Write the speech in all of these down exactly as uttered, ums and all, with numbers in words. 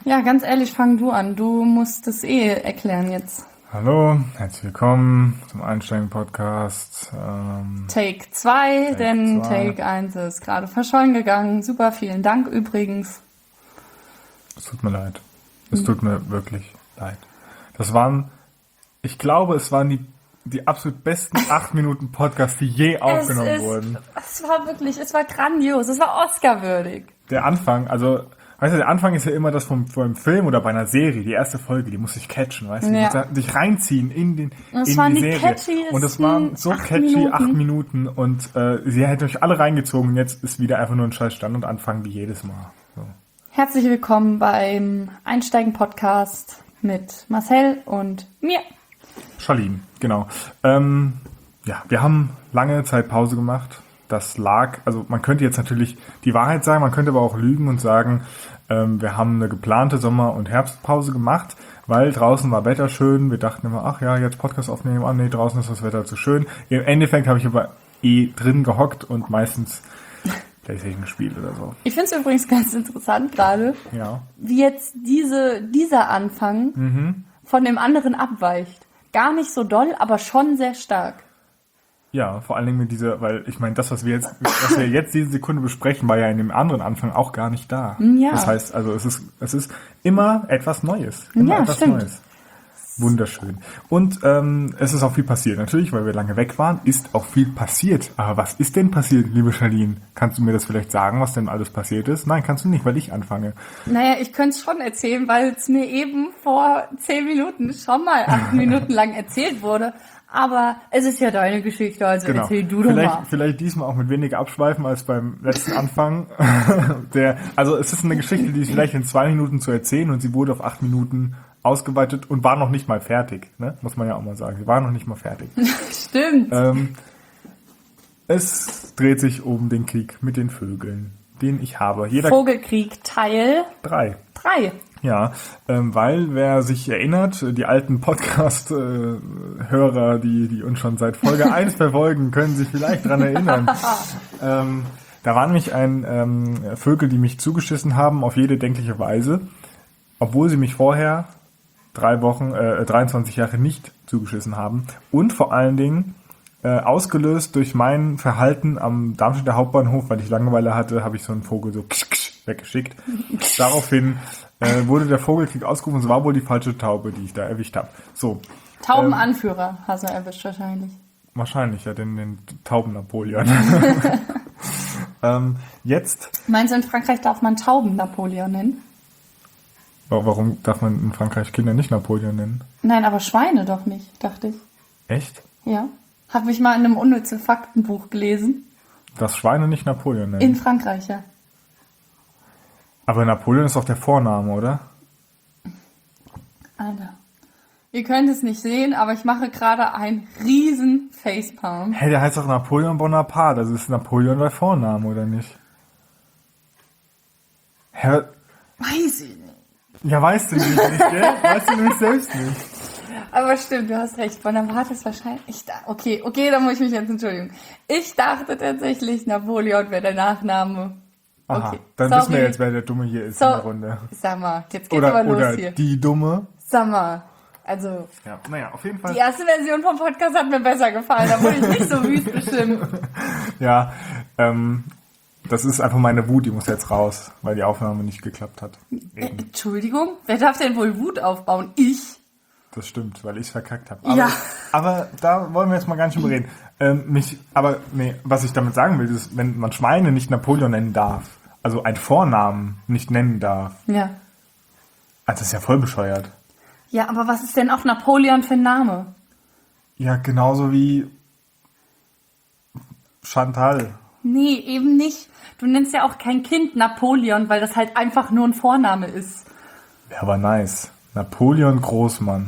Ja, ganz ehrlich, fang du an. Du musst es eh erklären jetzt. Hallo, herzlich willkommen zum Einsteigen-Podcast. Ähm, Take zwei, denn zwei. Take eins ist gerade verschollen gegangen. Super, vielen Dank übrigens. Es tut mir leid. Es mhm. tut mir wirklich leid. Das waren, ich glaube, es waren die, die absolut besten acht Minuten Podcast, die je aufgenommen es ist, wurden. Es war wirklich, es war grandios, es war Oscar-würdig. Der Anfang, also... Weißt du, der Anfang ist ja immer das vom, vom Film oder bei einer Serie, die erste Folge, die muss ich catchen, weißt du, die ja. muss dich reinziehen in, den, in die, die Serie. Und das waren so acht catchy Minuten. acht Minuten und äh, sie hätte euch alle reingezogen und jetzt ist wieder einfach nur ein scheiß Stand und Anfang wie jedes Mal. So. Herzlich willkommen beim Einsteigen-Podcast mit Marcel und mir. Charlene, genau. Ähm, ja, wir haben lange Zeit Pause gemacht. Das lag, also man könnte jetzt natürlich die Wahrheit sagen, man könnte aber auch lügen und sagen, ähm, wir haben eine geplante Sommer- und Herbstpause gemacht, weil draußen war Wetter schön. Wir dachten immer, ach ja, jetzt Podcast aufnehmen, ah nee, draußen ist das Wetter zu schön. Im Endeffekt habe ich aber eh drin gehockt und meistens PlayStation gespielt oder so. Ich finde es übrigens ganz interessant gerade, ja. wie jetzt diese, dieser Anfang mhm. von dem anderen abweicht. Gar nicht so doll, aber schon sehr stark. Ja, vor allen Dingen mit dieser, weil ich meine, das, was wir jetzt, was wir jetzt diese Sekunde besprechen, war ja in dem anderen Anfang auch gar nicht da. Ja. Das heißt, also es ist, es ist immer etwas Neues. Immer ja, etwas stimmt. Neues. Wunderschön. Und ähm, es ist auch viel passiert. Natürlich, weil wir lange weg waren, ist auch viel passiert. Aber was ist denn passiert, liebe Charlene? Kannst du mir das vielleicht sagen, was denn alles passiert ist? Nein, kannst du nicht, weil ich anfange. Naja, ich könnte es schon erzählen, weil es mir eben vor zehn Minuten schon mal acht Minuten lang erzählt wurde. Aber es ist ja deine Geschichte, also genau. Erzähl du doch vielleicht, mal. Vielleicht diesmal auch mit weniger Abschweifen als beim letzten Anfang. Der, also es ist eine Geschichte, die ist vielleicht in zwei Minuten zu erzählen und sie wurde auf acht Minuten ausgeweitet und war noch nicht mal fertig. Ne? Muss man ja auch mal sagen. Sie war noch nicht mal fertig. Stimmt. Ähm, es dreht sich um den Krieg mit den Vögeln, den ich habe. Jeder Vogelkrieg Teil drei. Drei. Ja, ähm, weil wer sich erinnert, die alten Podcast-Hörer, äh, die, die uns schon seit Folge eins verfolgen, können sich vielleicht dran erinnern. ähm, da war nämlich ein ähm, Vögel, die mich zugeschissen haben, auf jede denkliche Weise, obwohl sie mich vorher drei Wochen, äh, dreiundzwanzig Jahre nicht zugeschissen haben. Und vor allen Dingen äh, ausgelöst durch mein Verhalten am Darmstädter Hauptbahnhof, weil ich Langeweile hatte, habe ich so einen Vogel so ksch, ksch, weggeschickt. Daraufhin äh, wurde der Vogelkrieg ausgerufen. Es war wohl die falsche Taube, die ich da erwischt habe. So. Taubenanführer ähm, hast du erwischt wahrscheinlich. Wahrscheinlich, ja, den, den Tauben-Napoleon. ähm, jetzt... Meinst du, in Frankreich darf man Tauben-Napoleon nennen? Warum darf man in Frankreich Kinder nicht Napoleon nennen? Nein, aber Schweine doch nicht, dachte ich. Echt? Ja. Habe ich mal in einem unnützen Faktenbuch gelesen. Dass Schweine nicht Napoleon nennen? In Frankreich, ja. Aber Napoleon ist doch der Vorname, oder? Alter. Ihr könnt es nicht sehen, aber ich mache gerade einen riesen Facepalm. Hä, hey, der heißt doch Napoleon Bonaparte. Also ist Napoleon der Vorname, oder nicht? Hä? Weiß ich nicht. Ja, weißt du nicht, gell? Weißt du nämlich selbst nicht. Aber stimmt, du hast recht. Bonaparte ist wahrscheinlich... Ich da, okay, okay, da muss ich mich jetzt entschuldigen. Ich dachte tatsächlich, Napoleon wäre der Nachname. Aha, okay. dann Sorry. wissen wir jetzt, wer der Dumme hier ist so, in der Runde. Sag mal, jetzt geht's oder, aber los oder hier. die Dumme. Sag mal, also... Ja, naja, auf jeden Fall. Die erste Version vom Podcast hat mir besser gefallen, da wurde ich nicht so wüst bestimmt. Ja, ähm, das ist einfach meine Wut, die muss jetzt raus, weil die Aufnahme nicht geklappt hat. Äh, Entschuldigung, wer darf denn wohl Wut aufbauen? Ich? Das stimmt, weil ich es verkackt habe. Aber, ja. aber da wollen wir jetzt mal gar nicht drüber reden. Ähm, mich, aber nee, was ich damit sagen will, ist, wenn man Schweine nicht Napoleon nennen darf, also einen Vornamen nicht nennen darf, ja. also das ist ja voll bescheuert. Ja, aber was ist denn auch Napoleon für ein Name? Ja, genauso wie Chantal. Nee, eben nicht. Du nennst ja auch kein Kind Napoleon, weil das halt einfach nur ein Vorname ist. Ja, aber nice. Napoleon Großmann.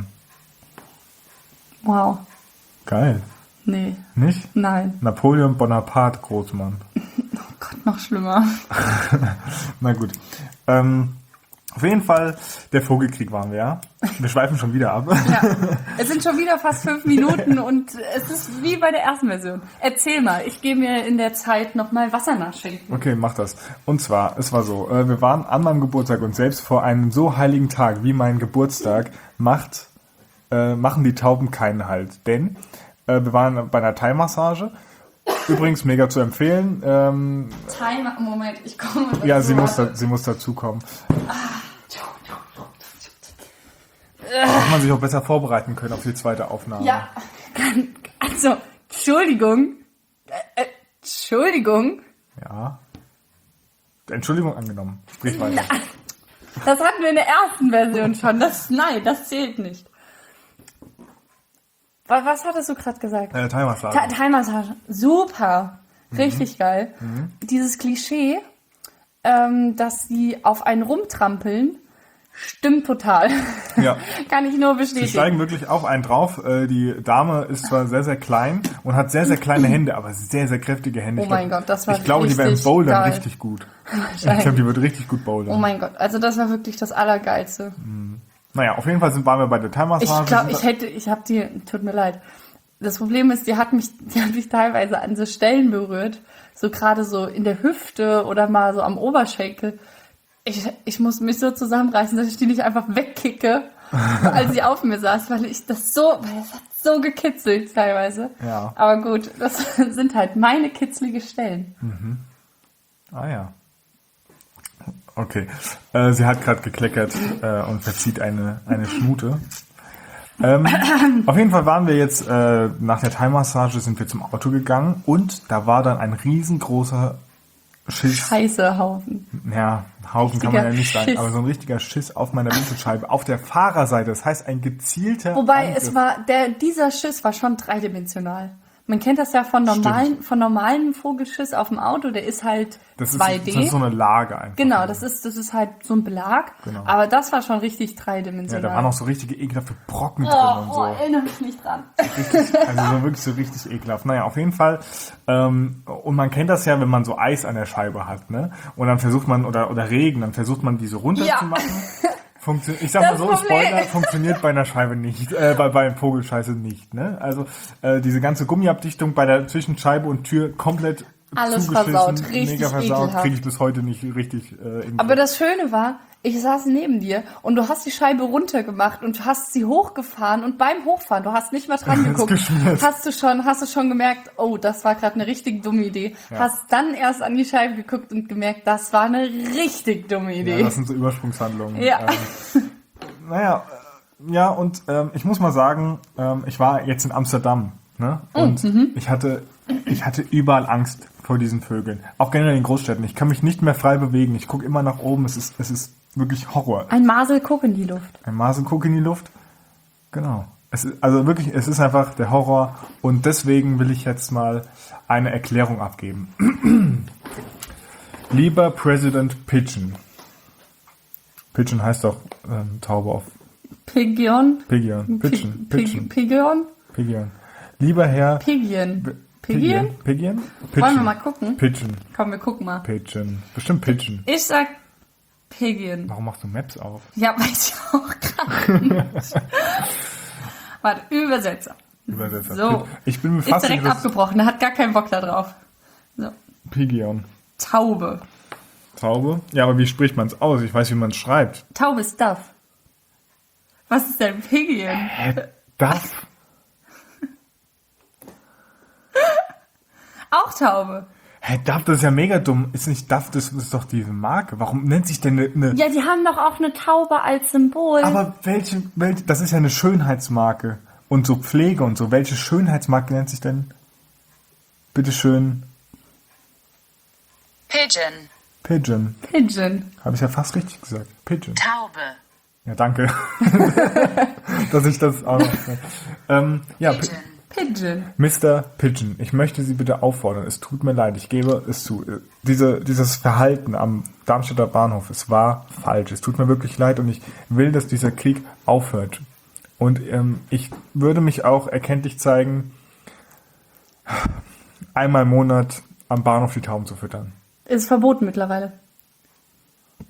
Wow. Geil. Nee. Nicht? Nein. Napoleon Bonaparte Großmann. Oh Gott, noch schlimmer. Na gut. Ähm, Auf jeden Fall, der Vogelkrieg waren wir, ja. Wir schweifen schon wieder ab. Ja. Es sind schon wieder fast fünf Minuten und es ist wie bei der ersten Version. Erzähl mal, ich gehe mir in der Zeit nochmal Wasser nachschenken. Okay, mach das. Und zwar, es war so, äh, wir waren an meinem Geburtstag und selbst vor einem so heiligen Tag wie mein Geburtstag macht, äh, machen die Tauben keinen Halt. Denn äh, wir waren bei einer Thai-Massage. Übrigens mega zu empfehlen. Ähm, Timer, Moment, ich komme. ja, sie muss, da, sie muss dazukommen. Dass man sich auch besser vorbereiten können auf die zweite Aufnahme. Ja, also, Entschuldigung. Äh, äh, Entschuldigung. Ja. Entschuldigung angenommen. Sprich weiter. Das hatten wir in der ersten Version schon. Das, nein, das zählt nicht. Was, was hattest du gerade gesagt? Äh, Thai-Massage. Tha- Thai-Massage. Super. Richtig mhm. geil. Mhm. Dieses Klischee, ähm, dass sie auf einen rumtrampeln, stimmt total. Ja. Kann ich nur Sie bestätigen. steigen wirklich auf einen drauf. Äh, Die Dame ist zwar sehr, sehr klein und hat sehr, sehr kleine Hände, aber sehr, sehr kräftige Hände. Oh Ich mein glaub, Gott, das war Ich glaube, die richtig werden bouldern geil. richtig gut. Ich glaube, die wird richtig gut bouldern. Oh mein Gott, also das war wirklich das Allergeilste. Naja, auf jeden Fall sind, waren wir bei der Thai-Massage. Ich glaube, ich hätte, ich habe die, tut mir leid. Das Problem ist, die hat mich, die hat mich teilweise an so Stellen berührt, so gerade so in der Hüfte oder mal so am Oberschenkel. Ich, ich muss mich so zusammenreißen, dass ich die nicht einfach wegkicke, als sie auf mir saß, weil ich das so, weil es hat so gekitzelt teilweise. Ja. Aber gut, das sind halt meine kitzlige Stellen. Ah ja. Okay. Äh, sie hat gerade gekleckert äh, und verzieht eine, eine Schnute. Ähm, auf jeden Fall waren wir jetzt, äh, nach der Thai-Massage sind wir zum Auto gegangen und da war dann ein riesengroßer Schiss. Scheiße, Haufen. Ja, Haufen kann man ja nicht sagen, Schiss. aber so ein richtiger Schiss auf meiner Windschutzscheibe, auf der Fahrerseite, das heißt ein gezielter Wobei Angriff. es war, der, dieser Schiss war schon dreidimensional. Man kennt das ja von normalen, von normalen Vogelschiss auf dem Auto, der ist halt das ist, zwei D. Das ist so eine Lage einfach. Genau, das ist, das ist halt so ein Belag. Genau. Aber das war schon richtig Ja, dreidimensional. da waren auch so richtige ekelhafte Brocken oh, drin und so. oh, erinnere mich nicht dran. Richtig, also so wirklich so richtig ekelhaft. Naja, auf jeden Fall. Ähm, und man kennt das ja, wenn man so Eis an der Scheibe hat, ne? Und dann versucht man, oder, oder Regen, dann versucht man diese runterzumachen. Funktio- ich sag Das mal so, Problem- Spoiler, funktioniert bei einer Scheibe nicht, äh, bei, bei Vogelscheiße nicht, ne? Also, äh, diese ganze Gummiabdichtung bei der zwischen Scheibe und Tür komplett Alles zugeschissen, versaut, richtig mega versaut, ekelhaft. kriege ich bis heute nicht richtig äh, in Aber das Schöne war, ich saß neben dir und du hast die Scheibe runtergemacht und hast sie hochgefahren und beim Hochfahren, du hast nicht mal dran Ist geguckt, geschmiert. hast du schon, hast du schon gemerkt, oh, das war gerade eine richtig dumme Idee. Ja. Hast dann erst an die Scheibe geguckt und gemerkt, das war eine richtig dumme Idee. Ja, das sind so Übersprungshandlungen. Ja. Ähm, naja, äh, ja, und ähm, ich muss mal sagen, ähm, ich war jetzt in Amsterdam, ne? Und mhm. ich hatte, ich hatte überall Angst vor diesen Vögeln. Auch generell in Großstädten. Ich kann mich nicht mehr frei bewegen. Ich gucke immer nach oben. Es ist, es ist wirklich Horror. Ein Masel guck in die Luft. Ein Masenguck in die Luft. Genau. Es ist, also wirklich, es ist einfach der Horror. Und deswegen will ich jetzt mal eine Erklärung abgeben. Lieber President Pigeon. Pigeon heißt doch ähm, Taube auf Pigeon. Pigeon. Pigeon. Pi- Pigeon. Pigeon. Pigeon. Lieber Herr Pigeon. Pigeon. Pigeon? Pigeon? Wollen wir mal gucken? Pigeon. Komm, wir gucken mal. Pigeon. Bestimmt Pigeon. Ich sag Pigeon. Warum machst du Maps auf? Ja, weiß ich auch gerade nicht. Warte, Übersetzer. Übersetzer. So. Ich bin mir Ist fast direkt sicher, dass abgebrochen, der hat gar keinen Bock da drauf. So. Pigeon. Taube. Taube? Ja, aber wie spricht man es aus? Ich weiß, wie man es schreibt. Taube ist Duff. Was ist denn Pigeon? Hä? Das? Auch Taube. Hä, Duff, das ist ja mega dumm. Ist nicht Duff, das ist doch diese Marke. Warum nennt sich denn eine... eine Ja, die haben doch auch eine Taube als Symbol. aber welche, welche... Das ist ja eine Schönheitsmarke. Und so Pflege und so. Welche Schönheitsmarke nennt sich denn... Bitteschön... Pigeon. Pigeon. Pigeon. Habe ich ja fast richtig gesagt. Pigeon. Taube. Ja, danke. Dass ich das auch noch... ähm, ja, Pi- Pigeon. Pigeon. Mister Pigeon, ich möchte Sie bitte auffordern, es tut mir leid, ich gebe es zu. Diese, dieses Verhalten am Darmstädter Bahnhof, es war falsch. Es tut mir wirklich leid und ich will, dass dieser Krieg aufhört. Und ähm, ich würde mich auch erkenntlich zeigen, einmal im Monat am Bahnhof die Tauben zu füttern. Ist verboten mittlerweile.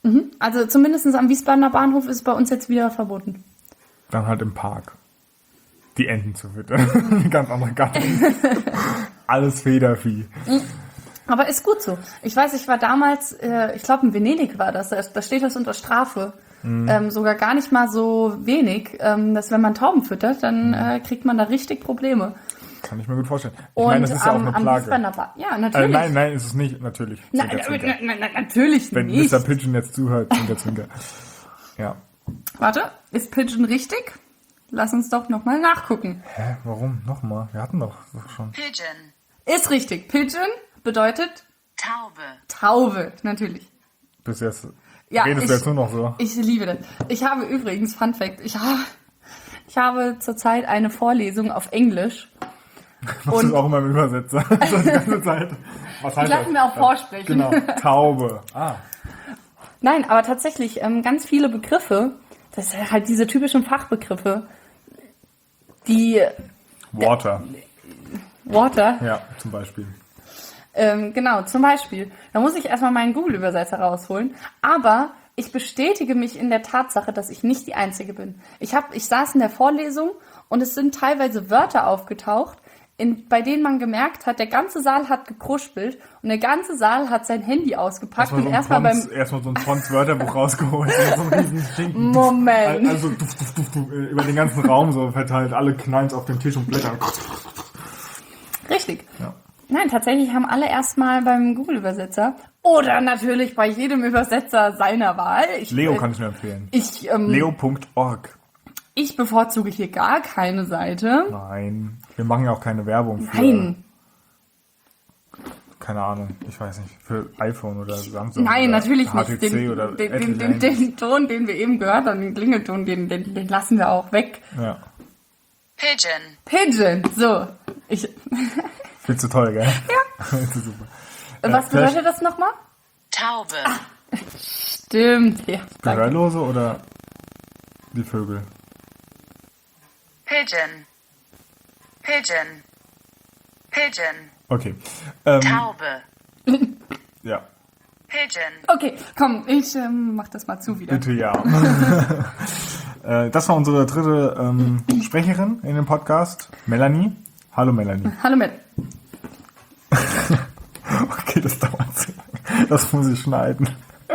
Mhm. Also zumindest am Wiesbadener Bahnhof ist es bei uns jetzt wieder verboten. Dann halt im Park. Die Enten zu füttern. Die ganz andere Gattung. Alles Federvieh. Aber ist gut so. Ich weiß, ich war damals, äh, ich glaube in Venedig war das, da, da steht das unter Strafe. Mhm. Ähm, sogar gar nicht mal so wenig, ähm, dass wenn man Tauben füttert, dann äh, kriegt man da richtig Probleme. Kann ich mir gut vorstellen. Ich Und meine, das ist ja am, auch eine Plage. Ba- ja, natürlich. Äh, nein, nein, ist es nicht, natürlich. Nein, Zwinker, nein, Zwinker. nein, nein, natürlich Wenn nicht. Mister Pigeon jetzt zuhört, Zwinker, Zwinker. Ja. Warte, ist Pigeon richtig? Lass uns doch nochmal nachgucken. Hä, warum? Nochmal? Wir hatten doch schon. Pigeon. Ist richtig. Pigeon bedeutet Taube. Taube, natürlich. Bis jetzt Ja, redest ich, du jetzt nur noch so. Ich liebe das. Ich habe übrigens, Fun Fact, ich habe, ich habe zurzeit eine Vorlesung auf Englisch. Machst du auch immer im Übersetzer. So die ganze Zeit. Was heißt Ich lasse das? mir auch vorsprechen. Genau, Taube. Ah. Nein, aber tatsächlich ähm, ganz viele Begriffe, das sind halt diese typischen Fachbegriffe, die Water. Water, Ja, zum Beispiel. ähm, genau, zum Beispiel. Da muss ich erstmal meinen Google-Übersetzer rausholen. Aber ich bestätige mich in der Tatsache, dass ich nicht die Einzige bin. Ich, hab, ich saß in der Vorlesung und es sind teilweise Wörter aufgetaucht, in, bei denen man gemerkt hat, der ganze Saal hat gekruspelt und der ganze Saal hat sein Handy ausgepackt Erstmal so und ein erstmal beim... Trons- erstmal so ein Trons-Wörterbuch rausgeholt. So ein riesen Schinken. Moment. Also duf, duf, duf, duf, über den ganzen Raum so verteilt. Alle knallen auf dem Tisch und blättern. Richtig. Ja. Nein, tatsächlich haben alle erstmal beim Google-Übersetzer oder natürlich bei jedem Übersetzer seiner Wahl. Ich, Leo äh, kann ich mir empfehlen. Ich, ähm, Leo Punkt org. ich bevorzuge hier gar keine Seite. Nein, wir machen ja auch keine Werbung für, Nein. keine Ahnung, ich weiß nicht, für iPhone oder Samsung. Nein, oder natürlich H T nicht. C Den, oder den, etliche den, den, Handys. den Ton, den wir eben gehört haben, den Klingelton, den, den, den lassen wir auch weg. Ja, Pigeon. Pigeon, so. Ich, findest du toll, gell? Ja. Das ist super. was vielleicht bedeutet das nochmal? Taube. Stimmt, ja. Danke. Gehörlose oder die Vögel? Pigeon. Pigeon. Pigeon. Okay. Ähm, Taube. ja, Pigeon. Okay, komm, ich ähm, mach das mal zu wieder. bitte ja. äh, das war unsere dritte ähm, Sprecherin in dem Podcast, Melanie. Hallo Melanie. Hallo Matt. Okay, das dauert zu lange. Das muss ich schneiden.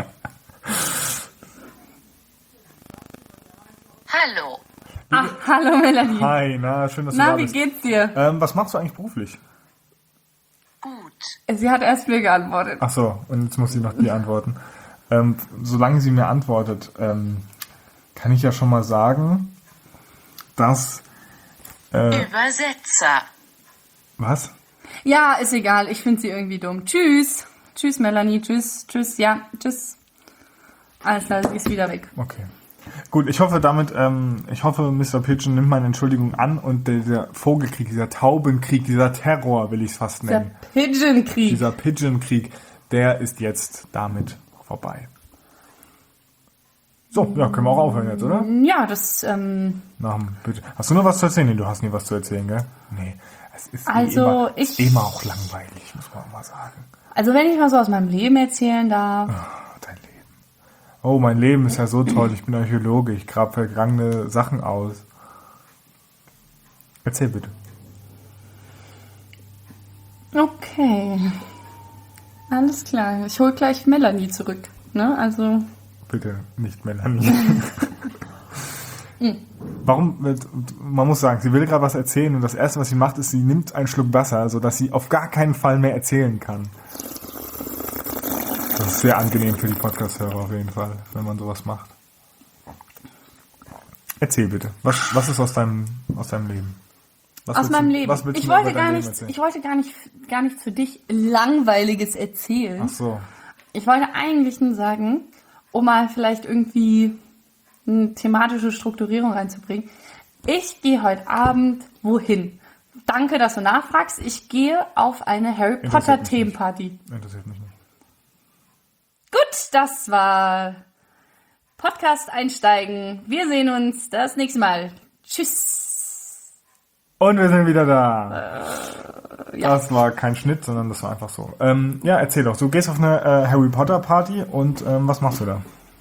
Hallo. Ach, hallo Melanie. Hi, na, schön, dass du Na, da wie bist. geht's dir? Ähm, was machst du eigentlich beruflich? Gut. Sie hat erst mir geantwortet. Ach so, und jetzt muss sie noch die antworten. Ähm, solange sie mir antwortet, ähm, kann ich ja schon mal sagen, dass... Äh, Übersetzer. was? Ja, ist egal. Ich finde sie irgendwie dumm. Tschüss. Tschüss, Melanie. Tschüss. Tschüss. Ja, tschüss. Alles klar, sie ist wieder weg. Okay. Gut, ich hoffe damit, ähm, ich hoffe, Mister Pigeon nimmt meine Entschuldigung an und dieser Vogelkrieg, dieser Taubenkrieg, dieser Terror, will ich es fast Der nennen, Pigeon-Krieg. dieser Pigeon-Krieg, der ist jetzt damit vorbei. So, ja, können wir auch aufhören jetzt, oder? Ja, das, ähm, Nach dem Pigeon. Hast du noch was zu erzählen? Nee, du hast nie was zu erzählen, gell? Nee, es ist Also, eh immer, ich- immer auch langweilig, muss man auch mal sagen. also wenn ich mal so aus meinem Leben erzählen darf. Oh, dein Leben. Oh, mein Leben ist ja so toll. Ich bin Archäologe. Ich grab vergangene Sachen aus. Erzähl bitte. Okay. Alles klar. Ich hol gleich Melanie zurück. Ne? Also, Bitte nicht Melanie. Warum? wird- Man muss sagen, sie will gerade was erzählen und das Erste, was sie macht, ist, sie nimmt einen Schluck Wasser, sodass sie auf gar keinen Fall mehr erzählen kann. Das ist sehr angenehm für die Podcast-Hörer auf jeden Fall, wenn man sowas macht. Erzähl bitte. Was, was ist aus deinem, aus deinem Leben? Was aus willst meinem du- Leben. Was willst Ich du mir wollte über dein gar Leben nicht, erzählen? ich wollte gar nicht, gar nichts für dich Langweiliges erzählen. Ach so. Ich wollte eigentlich nur sagen, um mal vielleicht irgendwie eine thematische Strukturierung reinzubringen. Ich gehe heute Abend wohin? Danke, dass du nachfragst. Ich gehe auf eine Harry Interessiert Potter mich nicht. Themenparty. Interessiert mich nicht. Gut, das war Podcast einsteigen. Wir sehen uns das nächste Mal. Tschüss. Und wir sind wieder da. Äh, ja. Das war kein Schnitt, sondern das war einfach so. Ähm, ja, erzähl doch. Du gehst auf eine äh, Harry Potter Party und ähm, was machst du da?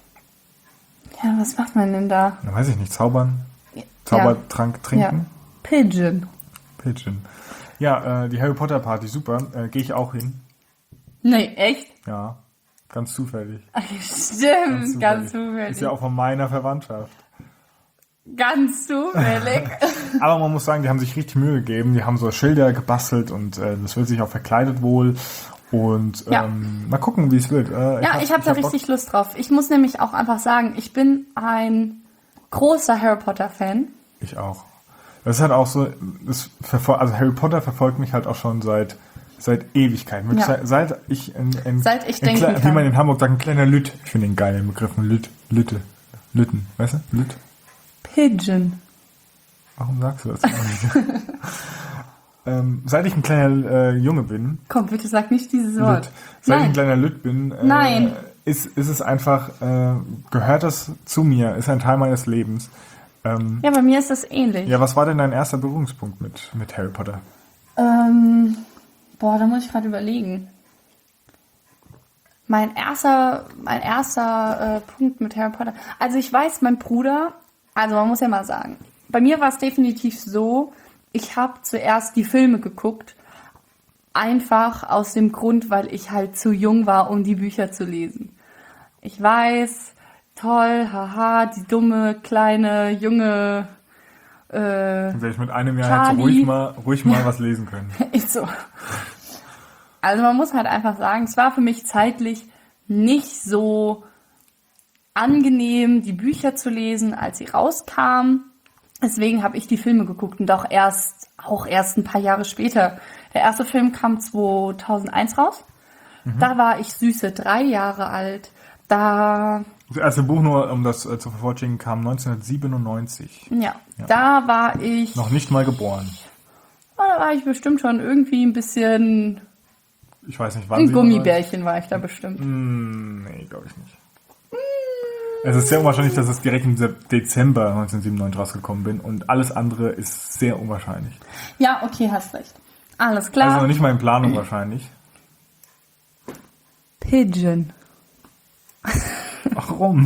Ja, was macht man denn da? Na, weiß ich nicht, zaubern, Zaubertrank trinken. Ja. Pigeon. Pigeon. Ja, äh, die Harry Potter Party, super. Äh, Gehe ich auch hin. Nee, echt? Ja, ganz zufällig. Stimmt, ganz zufällig. Ist ja auch von meiner Verwandtschaft. Ganz zufällig. Aber man muss sagen, die haben sich richtig Mühe gegeben. Die haben so Schilder gebastelt und äh, das wird sich auch verkleidet wohl. Und Ja. ähm, mal gucken, wie es wird. Äh, Ja, ich habe da hab Bock. richtig Lust drauf. Ich muss nämlich auch einfach sagen, ich bin ein großer Harry Potter Fan. Ich auch. Das ist halt auch so, das verfol- also Harry Potter verfolgt mich halt auch schon seit seit Ewigkeiten. Wirklich Ja. Seit, seit ich ein, ein, Seit ich ein denken Kle- wie kann. man in Hamburg sagt, ein kleiner Lütt. Ich finde den geil, den Begriff ein Lütt. Lütte. Lütten, weißt du? Lütt. Pigeon. Warum sagst du das eigentlich? ähm, seit ich ein kleiner äh, Junge bin, Komm, bitte sag nicht dieses Wort. Lütt, seit ich ein Nein. kleiner Lütt bin, äh, Nein. Ist, ist es einfach, äh, gehört das zu mir, ist ein Teil meines Lebens. Ähm, Ja, bei mir ist das ähnlich. ja, was war denn dein erster Berührungspunkt mit, mit Harry Potter? Ähm, boah, da muss ich gerade überlegen. Mein erster, mein erster äh, Punkt mit Harry Potter. Also ich weiß, mein Bruder, also man muss ja mal sagen, bei mir war es definitiv so, ich habe zuerst die Filme geguckt, einfach aus dem Grund, weil ich halt zu jung war, um die Bücher zu lesen. Ich weiß, toll, haha, die dumme, kleine, junge, äh, Dann werde ich mit einem Jahr Charlie. jetzt ruhig mal, ruhig mal was lesen können. ist so. Also man muss halt einfach sagen, es war für mich zeitlich nicht so angenehm, die Bücher zu lesen, als sie rauskamen. Deswegen habe ich die Filme geguckt und auch erst, auch erst ein paar Jahre später. Der erste Film kam zweitausendeins raus. Da war ich süße drei Jahre alt. Da, Das erste Buch, nur um das äh, zu vervollständigen, kam neunzehnhundertsiebenundneunzig. ja, da war ich, Noch nicht mal geboren. da war ich bestimmt schon irgendwie ein bisschen, Ich weiß nicht, wann ein sie- Gummibärchen war ich da bestimmt. Hm, nee, glaube ich nicht. Es ist sehr unwahrscheinlich, dass es direkt im Sep- Dezember neunzehnhundertsiebenundneunzig rausgekommen bin und alles andere ist sehr unwahrscheinlich. Ja, okay, hast recht. Alles klar. Also noch nicht mal in Planung wahrscheinlich. Pigeon. Warum?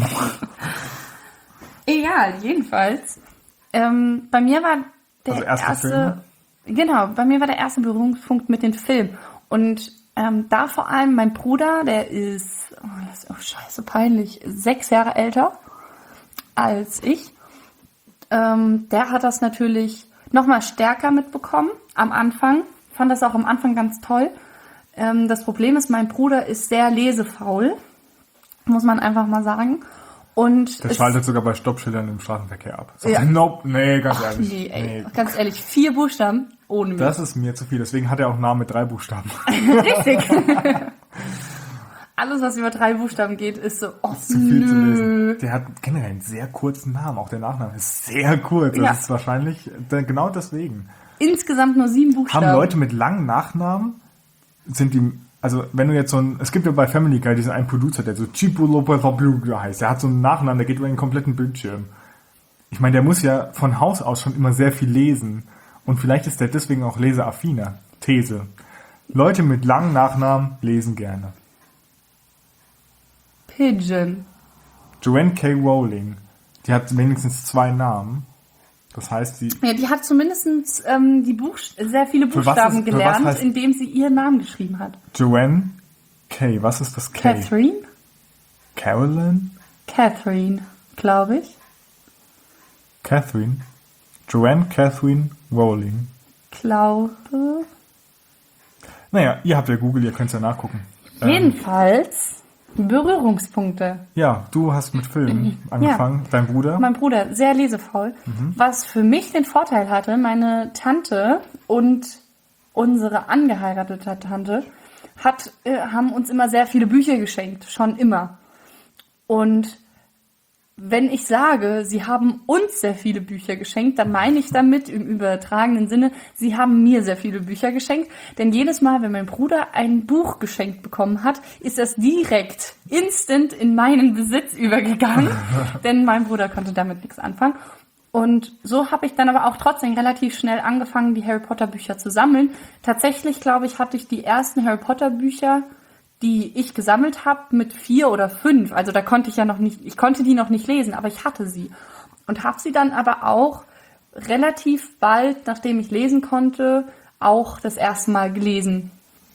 Egal, jedenfalls. Ähm, bei mir war der Also erste erste, genau, bei mir war der erste Berührungspunkt mit den Filmen. Und ähm, da vor allem mein Bruder, der ist, oh, das ist oh, scheiße peinlich, sechs Jahre älter als ich. Ähm, der hat das natürlich nochmal stärker mitbekommen am Anfang. Fand das auch am Anfang ganz toll. Ähm, das Problem ist, mein Bruder ist sehr lesefaul, muss man einfach mal sagen. Und Der es- schaltet sogar bei Stoppschildern im Straßenverkehr ab. Sagt Ja. er, nope, nee, ganz ehrlich. Nee, ey, Nee. ganz ehrlich, vier Buchstaben ohne mich. Das ist mir zu viel, deswegen hat er auch einen Namen mit drei Buchstaben. Richtig. Alles, was über drei Buchstaben geht, ist so, oh, Zu viel zu nö. lesen. Der hat generell einen sehr kurzen Namen, auch der Nachname ist sehr kurz. Das Ja. ist wahrscheinlich äh, genau deswegen. Insgesamt nur sieben Buchstaben. Haben Leute mit langen Nachnamen, sind die, also wenn du jetzt so ein, es gibt ja bei Family Guy diesen einen Producer, der so Chipo Lopez heißt, der hat so einen Nachnamen, der geht über den kompletten Bildschirm. Ich meine, der muss ja von Haus aus schon immer sehr viel lesen und vielleicht ist der deswegen auch leseaffiner. These. Leute mit langen Nachnamen lesen gerne. Pigeon. Joanne K. Rowling, die hat wenigstens zwei Namen. Das heißt, die Ja, die hat zumindest ähm, die Buch sehr viele Für was Buchstaben ist- für was gelernt, heißt- indem sie ihren Namen geschrieben hat. Joanne K. Was ist das K? Catherine? Carolyn? Catherine, glaube ich. Catherine? Joanne Catherine Rowling. Glaube. Naja, ihr habt ja Google, ihr könnt es ja nachgucken. Ähm, Jedenfalls Berührungspunkte. ja, du hast mit Filmen angefangen, dein Bruder. Mein Bruder, sehr lesefaul. Was für mich den Vorteil hatte, meine Tante und unsere angeheiratete Tante hat, äh, haben uns immer sehr viele Bücher geschenkt. Schon immer. Und wenn ich sage, sie haben uns sehr viele Bücher geschenkt, dann meine ich damit im übertragenen Sinne, sie haben mir sehr viele Bücher geschenkt. Denn jedes Mal, wenn mein Bruder ein Buch geschenkt bekommen hat, ist das direkt, instant in meinen Besitz übergegangen. Denn mein Bruder konnte damit nichts anfangen. Und so habe ich dann aber auch trotzdem relativ schnell angefangen, die Harry Potter Bücher zu sammeln. Tatsächlich, glaube ich, hatte ich die ersten Harry Potter Bücher die ich gesammelt habe mit vier oder fünf. Also da konnte ich ja noch nicht, ich konnte die noch nicht lesen, aber ich hatte sie. Und habe sie dann aber auch relativ bald, nachdem ich lesen konnte, auch das erste Mal gelesen.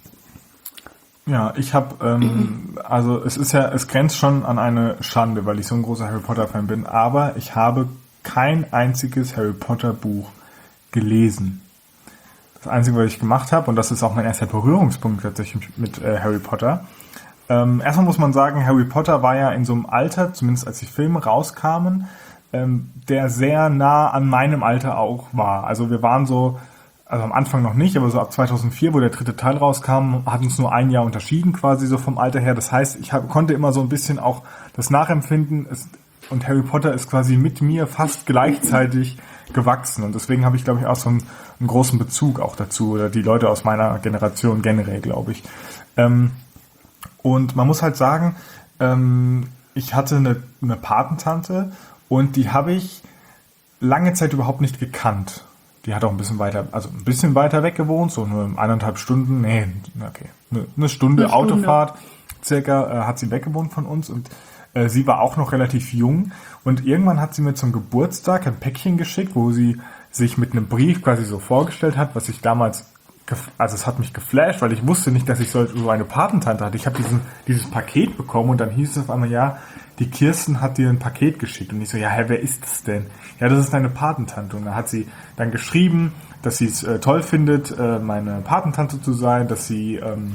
Ja, ich habe, ähm, also es ist ja, es grenzt schon an eine Schande, weil ich so ein großer Harry Potter Fan bin, aber ich habe kein einziges Harry Potter Buch gelesen. Das Einzige, was ich gemacht habe, und das ist auch mein erster Berührungspunkt tatsächlich mit äh, Harry Potter. Ähm, erstmal muss man sagen, Harry Potter war ja in so einem Alter, zumindest als die Filme rauskamen, ähm, der sehr nah an meinem Alter auch war. Also wir waren so, also am Anfang noch nicht, aber so ab zweitausendvier, wo der dritte Teil rauskam, hat uns nur ein Jahr unterschieden quasi so vom Alter her. Das heißt, ich hab, konnte immer so ein bisschen auch das nachempfinden, es, und Harry Potter ist quasi mit mir fast gleichzeitig gewachsen. Und deswegen habe ich, glaube ich, auch so einen, einen großen Bezug auch dazu, oder die Leute aus meiner Generation generell, glaube ich. Ähm, und man muss halt sagen, ähm, ich hatte eine, eine Patentante und die habe ich lange Zeit überhaupt nicht gekannt. Die hat auch ein bisschen weiter, also ein bisschen weiter weg gewohnt, so nur eineinhalb Stunden, nee, okay, eine, eine Stunde Eine Stunde. Autofahrt circa äh, hat sie weg gewohnt von uns und äh, sie war auch noch relativ jung und irgendwann hat sie mir zum Geburtstag ein Päckchen geschickt, wo sie sich mit einem Brief quasi so vorgestellt hat, was ich damals, gef- also es hat mich geflasht, weil ich wusste nicht, dass ich so so eine Patentante hatte. Ich habe diesen dieses Paket bekommen und dann hieß es auf einmal, ja, die Kirsten hat dir ein Paket geschickt. Und ich so, ja, hä, wer ist das denn? Ja, das ist deine Patentante. Und dann hat sie dann geschrieben, dass sie es äh, toll findet, äh, meine Patentante zu sein, dass sie, ähm,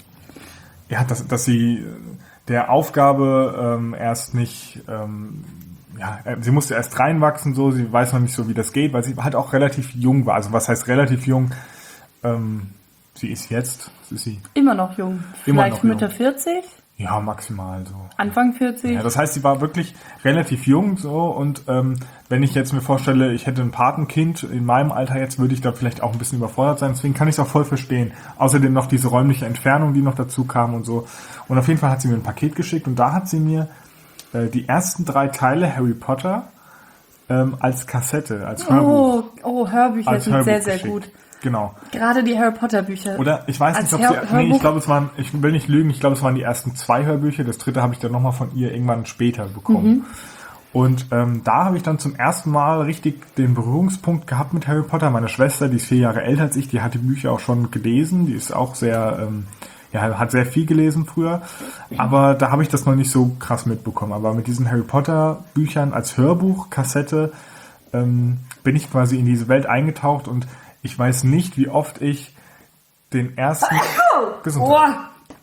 ja, dass, dass sie äh, der Aufgabe ähm, erst nicht, ähm, ja, äh, sie musste erst reinwachsen, so, sie weiß noch nicht so, wie das geht, weil sie halt auch relativ jung war. Also was heißt relativ jung? Ähm, sie ist jetzt, was ist sie? Immer noch jung. Immer Vielleicht noch Mitte jung. vierzig, Ja, maximal so. Anfang vierzig. Ja, das heißt, sie war wirklich relativ jung so und ähm, wenn ich jetzt mir vorstelle, ich hätte ein Patenkind in meinem Alter jetzt, würde ich da vielleicht auch ein bisschen überfordert sein. Deswegen kann ich es auch voll verstehen. Außerdem noch diese räumliche Entfernung, die noch dazu kam und so. Und auf jeden Fall hat sie mir ein Paket geschickt und da hat sie mir äh, die ersten drei Teile Harry Potter ähm, als Kassette, als Hörbuch. Oh, oh, Hörbücher als sind Hörbuch sehr, sehr geschickt. gut. Genau. Gerade die Harry Potter Bücher. Oder ich weiß Als nicht, ob Hör- sie, nee, ich Hörbuch? glaube, es waren, ich will nicht lügen, ich glaube, es waren die ersten zwei Hörbücher. Das dritte habe ich dann nochmal von ihr irgendwann später bekommen. Mhm. Und ähm, da habe ich dann zum ersten Mal richtig den Berührungspunkt gehabt mit Harry Potter. Meine Schwester, die ist vier Jahre älter als ich, die hat die Bücher auch schon gelesen. Die ist auch sehr, ähm, ja, hat sehr viel gelesen früher. Aber da habe ich das noch nicht so krass mitbekommen. Aber mit diesen Harry Potter Büchern als Hörbuch, Kassette, ähm, bin ich quasi in diese Welt eingetaucht und ich weiß nicht, wie oft ich den ersten... Gesundheit.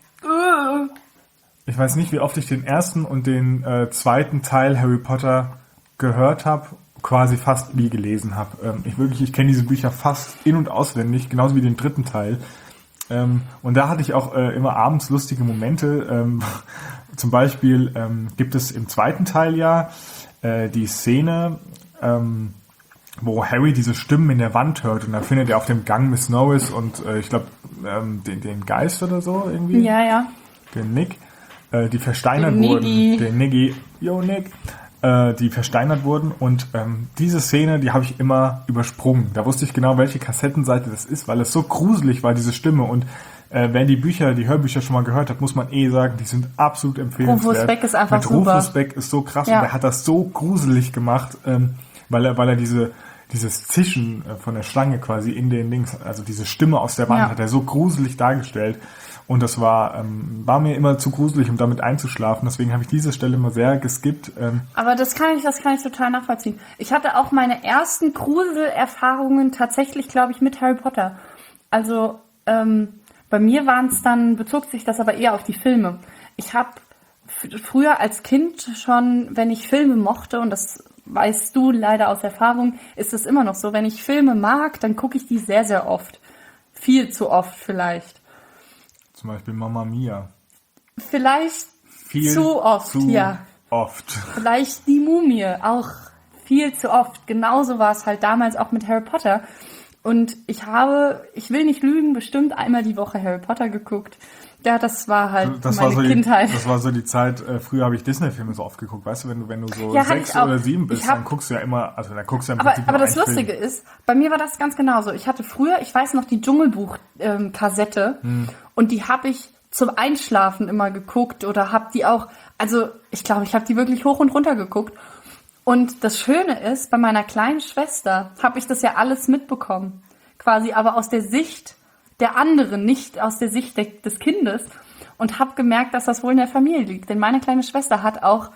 Ich weiß nicht, wie oft ich den ersten und den äh, zweiten Teil Harry Potter gehört habe, quasi fast nie gelesen habe. Ähm, ich wirklich, ich kenne diese Bücher fast in- und auswendig, genauso wie den dritten Teil. Ähm, und da hatte ich auch äh, immer abends lustige Momente. Ähm, zum Beispiel ähm, gibt es im zweiten Teil ja äh, die Szene... Ähm, wo Harry diese Stimmen in der Wand hört und dann findet er auf dem Gang Miss Norris und äh, ich glaube ähm, den, den Geist oder so irgendwie, Ja, ja. den Nick, äh, die versteinert Den wurden, Niggi. den Niggi, yo Nick, äh, die versteinert wurden und ähm, diese Szene, die habe ich immer übersprungen. Da wusste ich genau, welche Kassettenseite das ist, weil es so gruselig war, diese Stimme und äh, wer die Bücher, die Hörbücher schon mal gehört hat, muss man eh sagen, die sind absolut empfehlenswert. Rufus Beck ist einfach Mit super. Rufus Beck ist so krass Ja. und der hat das so gruselig gemacht, ähm, weil er, weil er diese dieses Zischen äh, von der Schlange quasi in den Links, also diese Stimme aus der Wand, Ja. hat er so gruselig dargestellt. Und das war ähm, war mir immer zu gruselig, um damit einzuschlafen. Deswegen habe ich diese Stelle immer sehr geskippt. Ähm, Aber das kann ich, das kann ich total nachvollziehen. Ich hatte auch meine ersten Gruselerfahrungen tatsächlich, glaube ich, mit Harry Potter. Also ähm, bei mir waren es dann, bezog sich das aber eher auf die Filme. Ich habe f- früher als Kind schon, wenn ich Filme mochte, und das weißt du leider aus Erfahrung, ist es immer noch so, wenn ich Filme mag, dann gucke ich die sehr, sehr oft. Viel zu oft vielleicht. zum Beispiel Mamma Mia. Vielleicht Viel zu oft, zu ja. oft. Vielleicht die Mumie, auch viel zu oft. Genauso war es halt damals auch mit Harry Potter. Und ich habe, ich will nicht lügen, bestimmt einmal die Woche Harry Potter geguckt. Ja, das war halt Das meine war so die, Kindheit. das war so die Zeit, äh, früher habe ich Disney-Filme so oft geguckt, weißt du, wenn du, wenn du so Ja, hatte sechs ich auch. oder sieben Ich bist, hab- dann guckst du ja immer, also dann guckst du ja im Aber, Prinzip aber nur das einen Lustige Film. ist, bei mir war das ganz genauso. Ich hatte früher, ich weiß noch, die Dschungelbuch-Kassette Hm. und die habe ich zum Einschlafen immer geguckt oder habe die auch, also ich glaube, ich habe die wirklich hoch und runter geguckt. Und das Schöne ist, bei meiner kleinen Schwester habe ich das ja alles mitbekommen. Quasi aber aus der Sicht der anderen, nicht aus der Sicht de- des Kindes. Und habe gemerkt, dass das wohl in der Familie liegt. Denn meine kleine Schwester hat auch,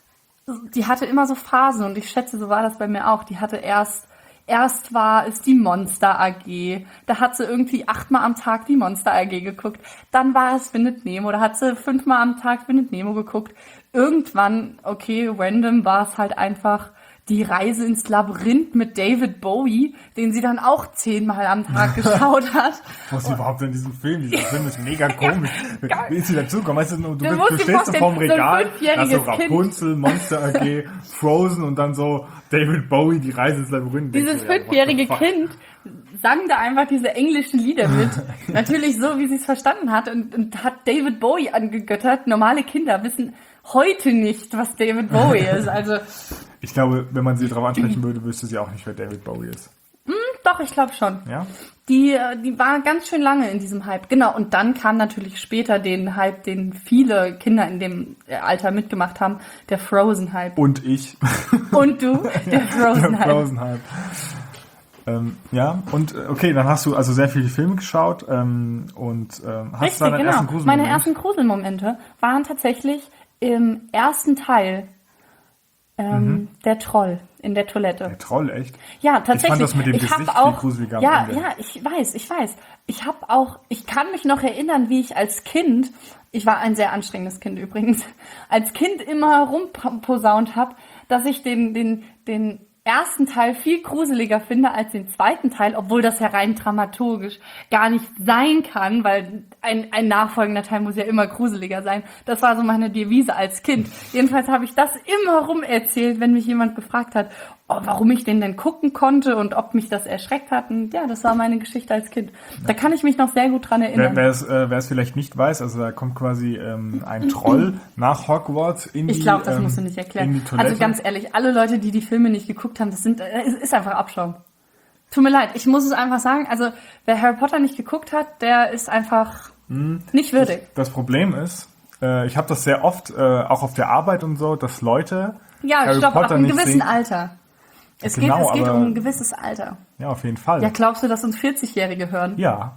die hatte immer so Phasen. Und ich schätze, so war das bei mir auch. Die hatte erst, erst war es die Monster A G. Da hat sie irgendwie achtmal am Tag die Monster A G geguckt. Dann war es Findet Nemo. Da hat sie fünfmal am Tag Findet Nemo geguckt. Irgendwann, okay, random war es halt einfach die Reise ins Labyrinth mit David Bowie, den sie dann auch zehnmal am Tag geschaut hat. Was überhaupt in diesem Film? Dieser Film ist mega komisch. Wie ist sie dazugekommen? Weißt du, du, Du du, musst du dir stehst so vorstellen, vorm so ein Regal, fünfjähriges hast so Rapunzel, Monster A G, Frozen und dann so David Bowie, die Reise ins Labyrinth. Dieses Denkst du, ja, fünfjährige what the fuck? Kind sang da einfach diese englischen Lieder mit. Natürlich so, wie sie es verstanden hat und, und hat David Bowie angegöttert. Normale Kinder wissen heute nicht, was David Bowie ist. Also Ich glaube, wenn man sie darauf ansprechen würde, wüsste sie auch nicht, wer David Bowie ist. doch, ich glaube schon. Ja? Die, äh, die war ganz schön lange in diesem Hype. Genau, und dann kam natürlich später den Hype, den viele Kinder in dem Alter mitgemacht haben, der Frozen-Hype. Und ich. Und du, der Der Frozen-Hype. Frozen-Hype. Ähm, ja, und äh, okay, dann hast du also sehr viele Filme geschaut ähm, und ähm, hast Richtig, deinen genau. ersten Gruselmoment. Meine ersten Gruselmomente waren tatsächlich im ersten Teil ähm, Mhm. der Troll in der Toilette. Der Troll, echt? Ja, tatsächlich. Ich fand das mit dem ich Gesicht hab viel auch, gruseliger am ja, Ende. ja, ich weiß, ich weiß. Ich habe auch, ich kann mich noch erinnern, wie ich als Kind, ich war ein sehr anstrengendes Kind übrigens, als Kind immer rumposaunt habe, dass ich den, den, den ersten Teil viel gruseliger finde als den zweiten Teil, obwohl das ja rein dramaturgisch gar nicht sein kann, weil ein, ein nachfolgender Teil muss ja immer gruseliger sein. Das war so meine Devise als Kind. Jedenfalls habe ich das immer rum erzählt, wenn mich jemand gefragt hat, oh, warum ich den denn gucken konnte und ob mich das erschreckt hat. Und ja, das war meine Geschichte als Kind. Da kann ich mich noch sehr gut dran Wer erinnern. wer es äh, wer es vielleicht nicht weiß, also da kommt quasi ähm, ein Troll nach Hogwarts in die Ich glaube, das ähm, musst du nicht in erklären. die Toilette. Also ganz ehrlich, alle Leute, die die Filme nicht geguckt haben, das sind, äh, es ist einfach Abschaum. Tut mir leid, ich muss es einfach sagen. Also wer Harry Potter nicht geguckt hat, der ist einfach nicht würdig. Das Problem ist, äh, ich habe das sehr oft, äh, auch auf der Arbeit und so, dass Leute Ja, Harry stopp, ab Potter einem nicht gewissen sehen. Alter. Es, Genau, geht, es geht aber- um ein gewisses Alter. Ja, auf jeden Fall. Ja, glaubst du, dass uns vierzig-Jährige hören? Ja,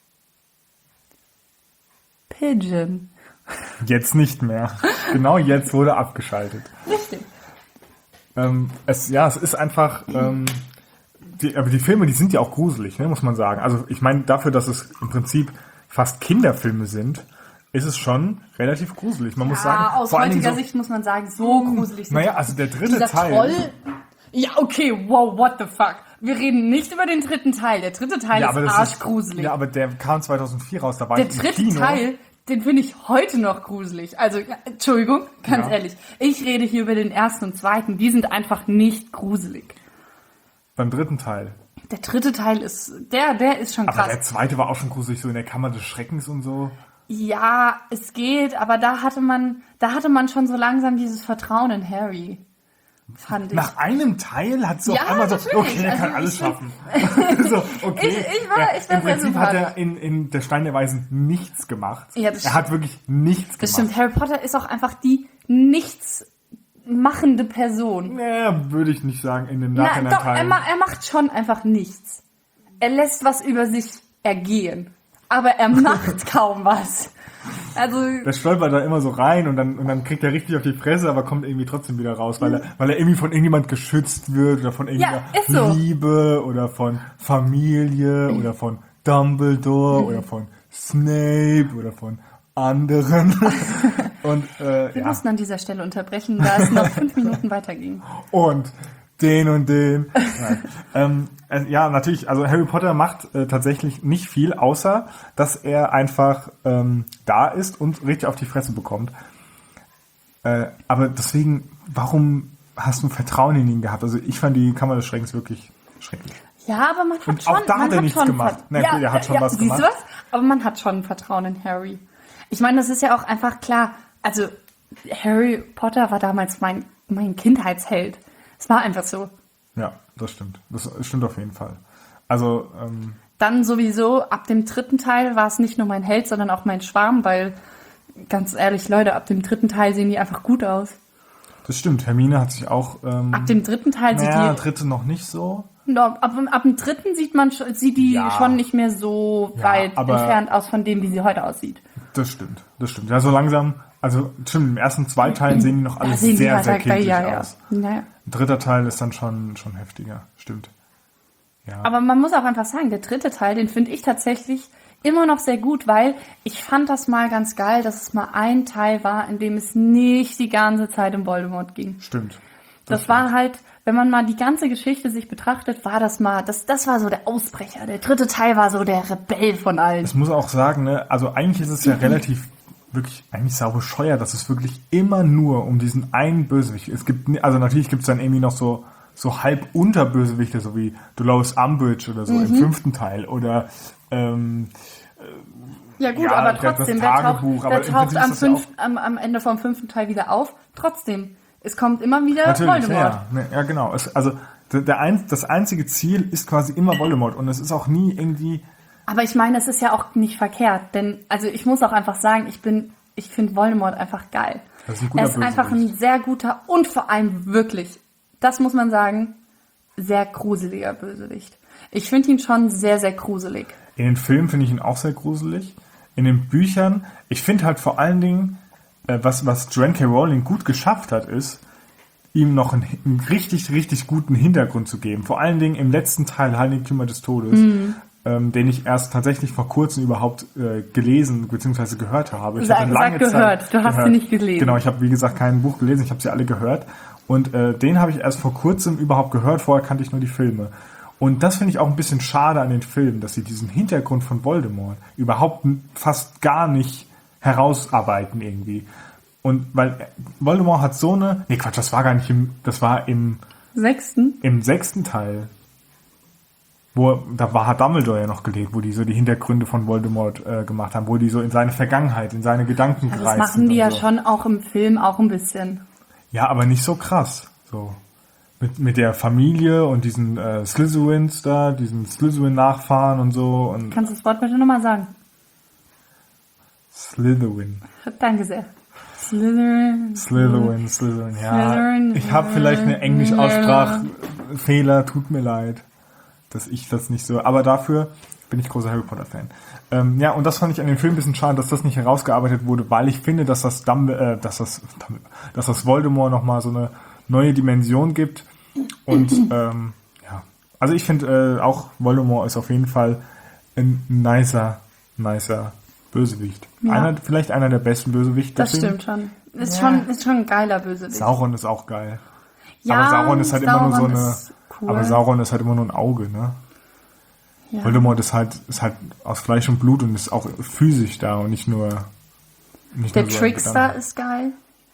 Pigeon. jetzt nicht mehr. Genau jetzt wurde abgeschaltet. Richtig. Ähm, es, ja, es ist einfach, ähm, die, aber die Filme, die sind ja auch gruselig, ne, muss man sagen. Also ich meine, dafür, dass es im Prinzip fast Kinderfilme sind, ist es schon relativ gruselig. Man muss sagen, Ja, aus vor allen Dingen heutiger so, Sicht muss man sagen, so gruselig sind naja, sie. also der dritte Dieser Teil. Troll. Ja, okay, wow, what the fuck. Wir reden nicht über den dritten Teil. Der dritte Teil ja, ist aber das arschgruselig. Ist, ja, aber der kam zweitausendvier raus, da war Der ich im dritte Kino. Teil, den finde ich heute noch gruselig. Also, ja, Entschuldigung, ganz Ja. ehrlich. Ich rede hier über den ersten und zweiten. Die sind einfach nicht gruselig. Beim dritten Teil. Der dritte Teil ist, der, der ist schon Aber krass. der zweite war auch schon gruselig, so in der Kammer des Schreckens und so. Ja, es geht, aber da hatte man, da hatte man schon so langsam dieses Vertrauen in Harry. Fand ich. Nach einem Teil hat sie Ja, auf einmal so, natürlich. okay, der Also kann alles ich- schaffen. so, okay. Ich- ich war- Er- ich war Im sehr Prinzip hat er sympathisch. in, in der Stein der Weisen nichts gemacht. Ja, das er hat wirklich nichts Das gemacht. stimmt, Harry Potter ist auch einfach die nichts machende Person. Naja, würde ich nicht sagen, in den Na, Nachhinein doch, er, teilen. ma er macht schon einfach nichts. Er lässt was über sich ergehen. Aber er macht kaum was. Also, Der stolpert da immer so rein und dann, und dann kriegt er richtig auf die Fresse, aber kommt irgendwie trotzdem wieder raus, weil er, weil er irgendwie von irgendjemand geschützt wird oder von irgendeiner Ja, ist so. Liebe oder von Familie oder von Dumbledore oder von Snape oder von anderen. und äh, wir ja. mussten an dieser Stelle unterbrechen, da es noch fünf Minuten weiterging. und den und den. Nein. ähm, äh, ja, natürlich, also Harry Potter macht äh, tatsächlich nicht viel, außer dass er einfach ähm, da ist und richtig auf die Fresse bekommt. Äh, aber deswegen, warum hast du Vertrauen in ihn gehabt? Also ich fand die Kammer des Schreckens wirklich schrecklich. Ja, aber man hat Und schon... auch da man hat er nichts schon gemacht. Ver- Na gut, er hat schon was siehst gemacht. Du was? Aber man hat schon Vertrauen in Harry. Ich meine, das ist ja auch einfach klar. Also, Harry Potter war damals mein, mein Kindheitsheld. Es war einfach so. Ja, das stimmt. Das stimmt auf jeden Fall. Also, ähm, Dann sowieso, ab dem dritten Teil war es nicht nur mein Held, sondern auch mein Schwarm, weil, ganz ehrlich, Leute, ab dem dritten Teil sehen die einfach gut aus. Das stimmt, Hermine hat sich auch... Ähm, Ab dem dritten Teil sieht naja, die... dritte noch nicht so. No, ab, ab dem dritten sieht man schon- sieht die Ja. schon nicht mehr so Ja, weit aber- entfernt aus von dem, wie sie heute aussieht. Das stimmt, das stimmt. Ja, so langsam, also stimmt, im ersten zwei Teilen sehen die noch Da alles sehen die sehr, halt sehr halt geil, kindlich ja, ja. aus. Naja. Ein dritter Teil ist dann schon, schon heftiger, stimmt. Ja. Aber man muss auch einfach sagen, der dritte Teil, den finde ich tatsächlich immer noch sehr gut, weil ich fand das mal ganz geil, dass es mal ein Teil war, in dem es nicht die ganze Zeit um Voldemort ging. Stimmt. Das war halt, wenn man mal die ganze Geschichte sich betrachtet, war das mal, das, das war so der Ausbrecher. Der dritte Teil war so der Rebell von allen. Ich muss auch sagen, ne, also eigentlich ist es ja relativ, wirklich, eigentlich sau bescheuert, dass es wirklich immer nur um diesen einen Bösewicht, es gibt, ni- also natürlich gibt es dann irgendwie noch so, so halb Unterbösewichte, so wie Dolores Umbridge oder so Mhm. im fünften Teil oder, ähm, Ja gut, Ja, aber das- das trotzdem, wer taucht, Tagebuch, aber wer im taucht Prinzip am, ist das ja fünf, am, am Ende vom fünften Teil wieder auf? Trotzdem, es kommt immer wieder natürlich, Voldemort. ja, ne, ja genau. Es, also der, der ein, das einzige Ziel ist quasi immer Voldemort und es ist auch nie irgendwie, Aber ich meine, es ist ja auch nicht verkehrt, denn also ich muss auch einfach sagen, ich bin, ich finde Voldemort einfach geil. Das ist ein guter er ist einfach ein Bösewicht. sehr guter und vor allem wirklich, das muss man sagen, sehr gruseliger Bösewicht. Ich finde ihn schon sehr, sehr gruselig. in den Filmen finde ich ihn auch sehr gruselig. In den Büchern, ich finde halt vor allen Dingen, äh, was, was Joanne K. Rowling gut geschafft hat, ist, ihm noch einen, einen richtig, richtig guten Hintergrund zu geben. Vor allen Dingen im letzten Teil Heiligtümer des Todes, ähm, den ich erst tatsächlich vor kurzem überhaupt äh, gelesen bzw. gehört habe. Ich Sag- habe sag gehört, du hast sie nicht gelesen. Genau, ich habe wie gesagt kein Buch gelesen, ich habe sie alle gehört. Und äh, den habe ich erst vor kurzem überhaupt gehört, vorher kannte ich nur die Filme. Und das finde ich auch ein bisschen schade an den Filmen, dass sie diesen Hintergrund von Voldemort überhaupt n- fast gar nicht herausarbeiten irgendwie. Und weil Voldemort hat so eine... Nee, Quatsch, das war gar nicht im... Das war im, Sechsten? im sechsten Teil. Wo, da war, hat Dumbledore ja noch gelebt, wo die so die Hintergründe von Voldemort äh, gemacht haben, wo die so in seine Vergangenheit, in seine Gedanken Das gereist machen sind die und ja so. schon auch im Film auch ein bisschen. Ja, aber nicht so krass. So. Mit, mit der Familie und diesen äh, Slytherins da, diesen Slytherin-Nachfahren und so. Und Kannst du das Wort bitte nochmal sagen? Slytherin. Danke sehr. Slytherin. Slytherin, Slytherin, ja. Slytherin. Ich habe vielleicht eine Englisch-Aussprachfehler, tut mir leid, dass ich das nicht so... Aber dafür bin ich großer Harry Potter-Fan. Ähm, ja, und das fand ich an dem Film ein bisschen schade, dass das nicht herausgearbeitet wurde, weil ich finde, dass das, Dumble, äh, dass das, dass das Voldemort nochmal so eine neue Dimension gibt. Und ähm, ja, also ich finde äh, auch Voldemort ist auf jeden Fall ein nicer, nicer Bösewicht. Ja. Einer, vielleicht einer der besten Bösewichte. Das deswegen- stimmt schon. Ist, Ja. schon. ist schon ein geiler Bösewicht. Sauron ist auch geil. Ja, aber Sauron ist halt immer nur so Sauron eine. ist cool. Aber Sauron ist halt immer nur ein Auge, ne? Ja. Voldemort ist halt, ist halt aus Fleisch und Blut und ist auch physisch da und nicht nur. Nicht Der nur so ein Trickster Gedanke. ist geil.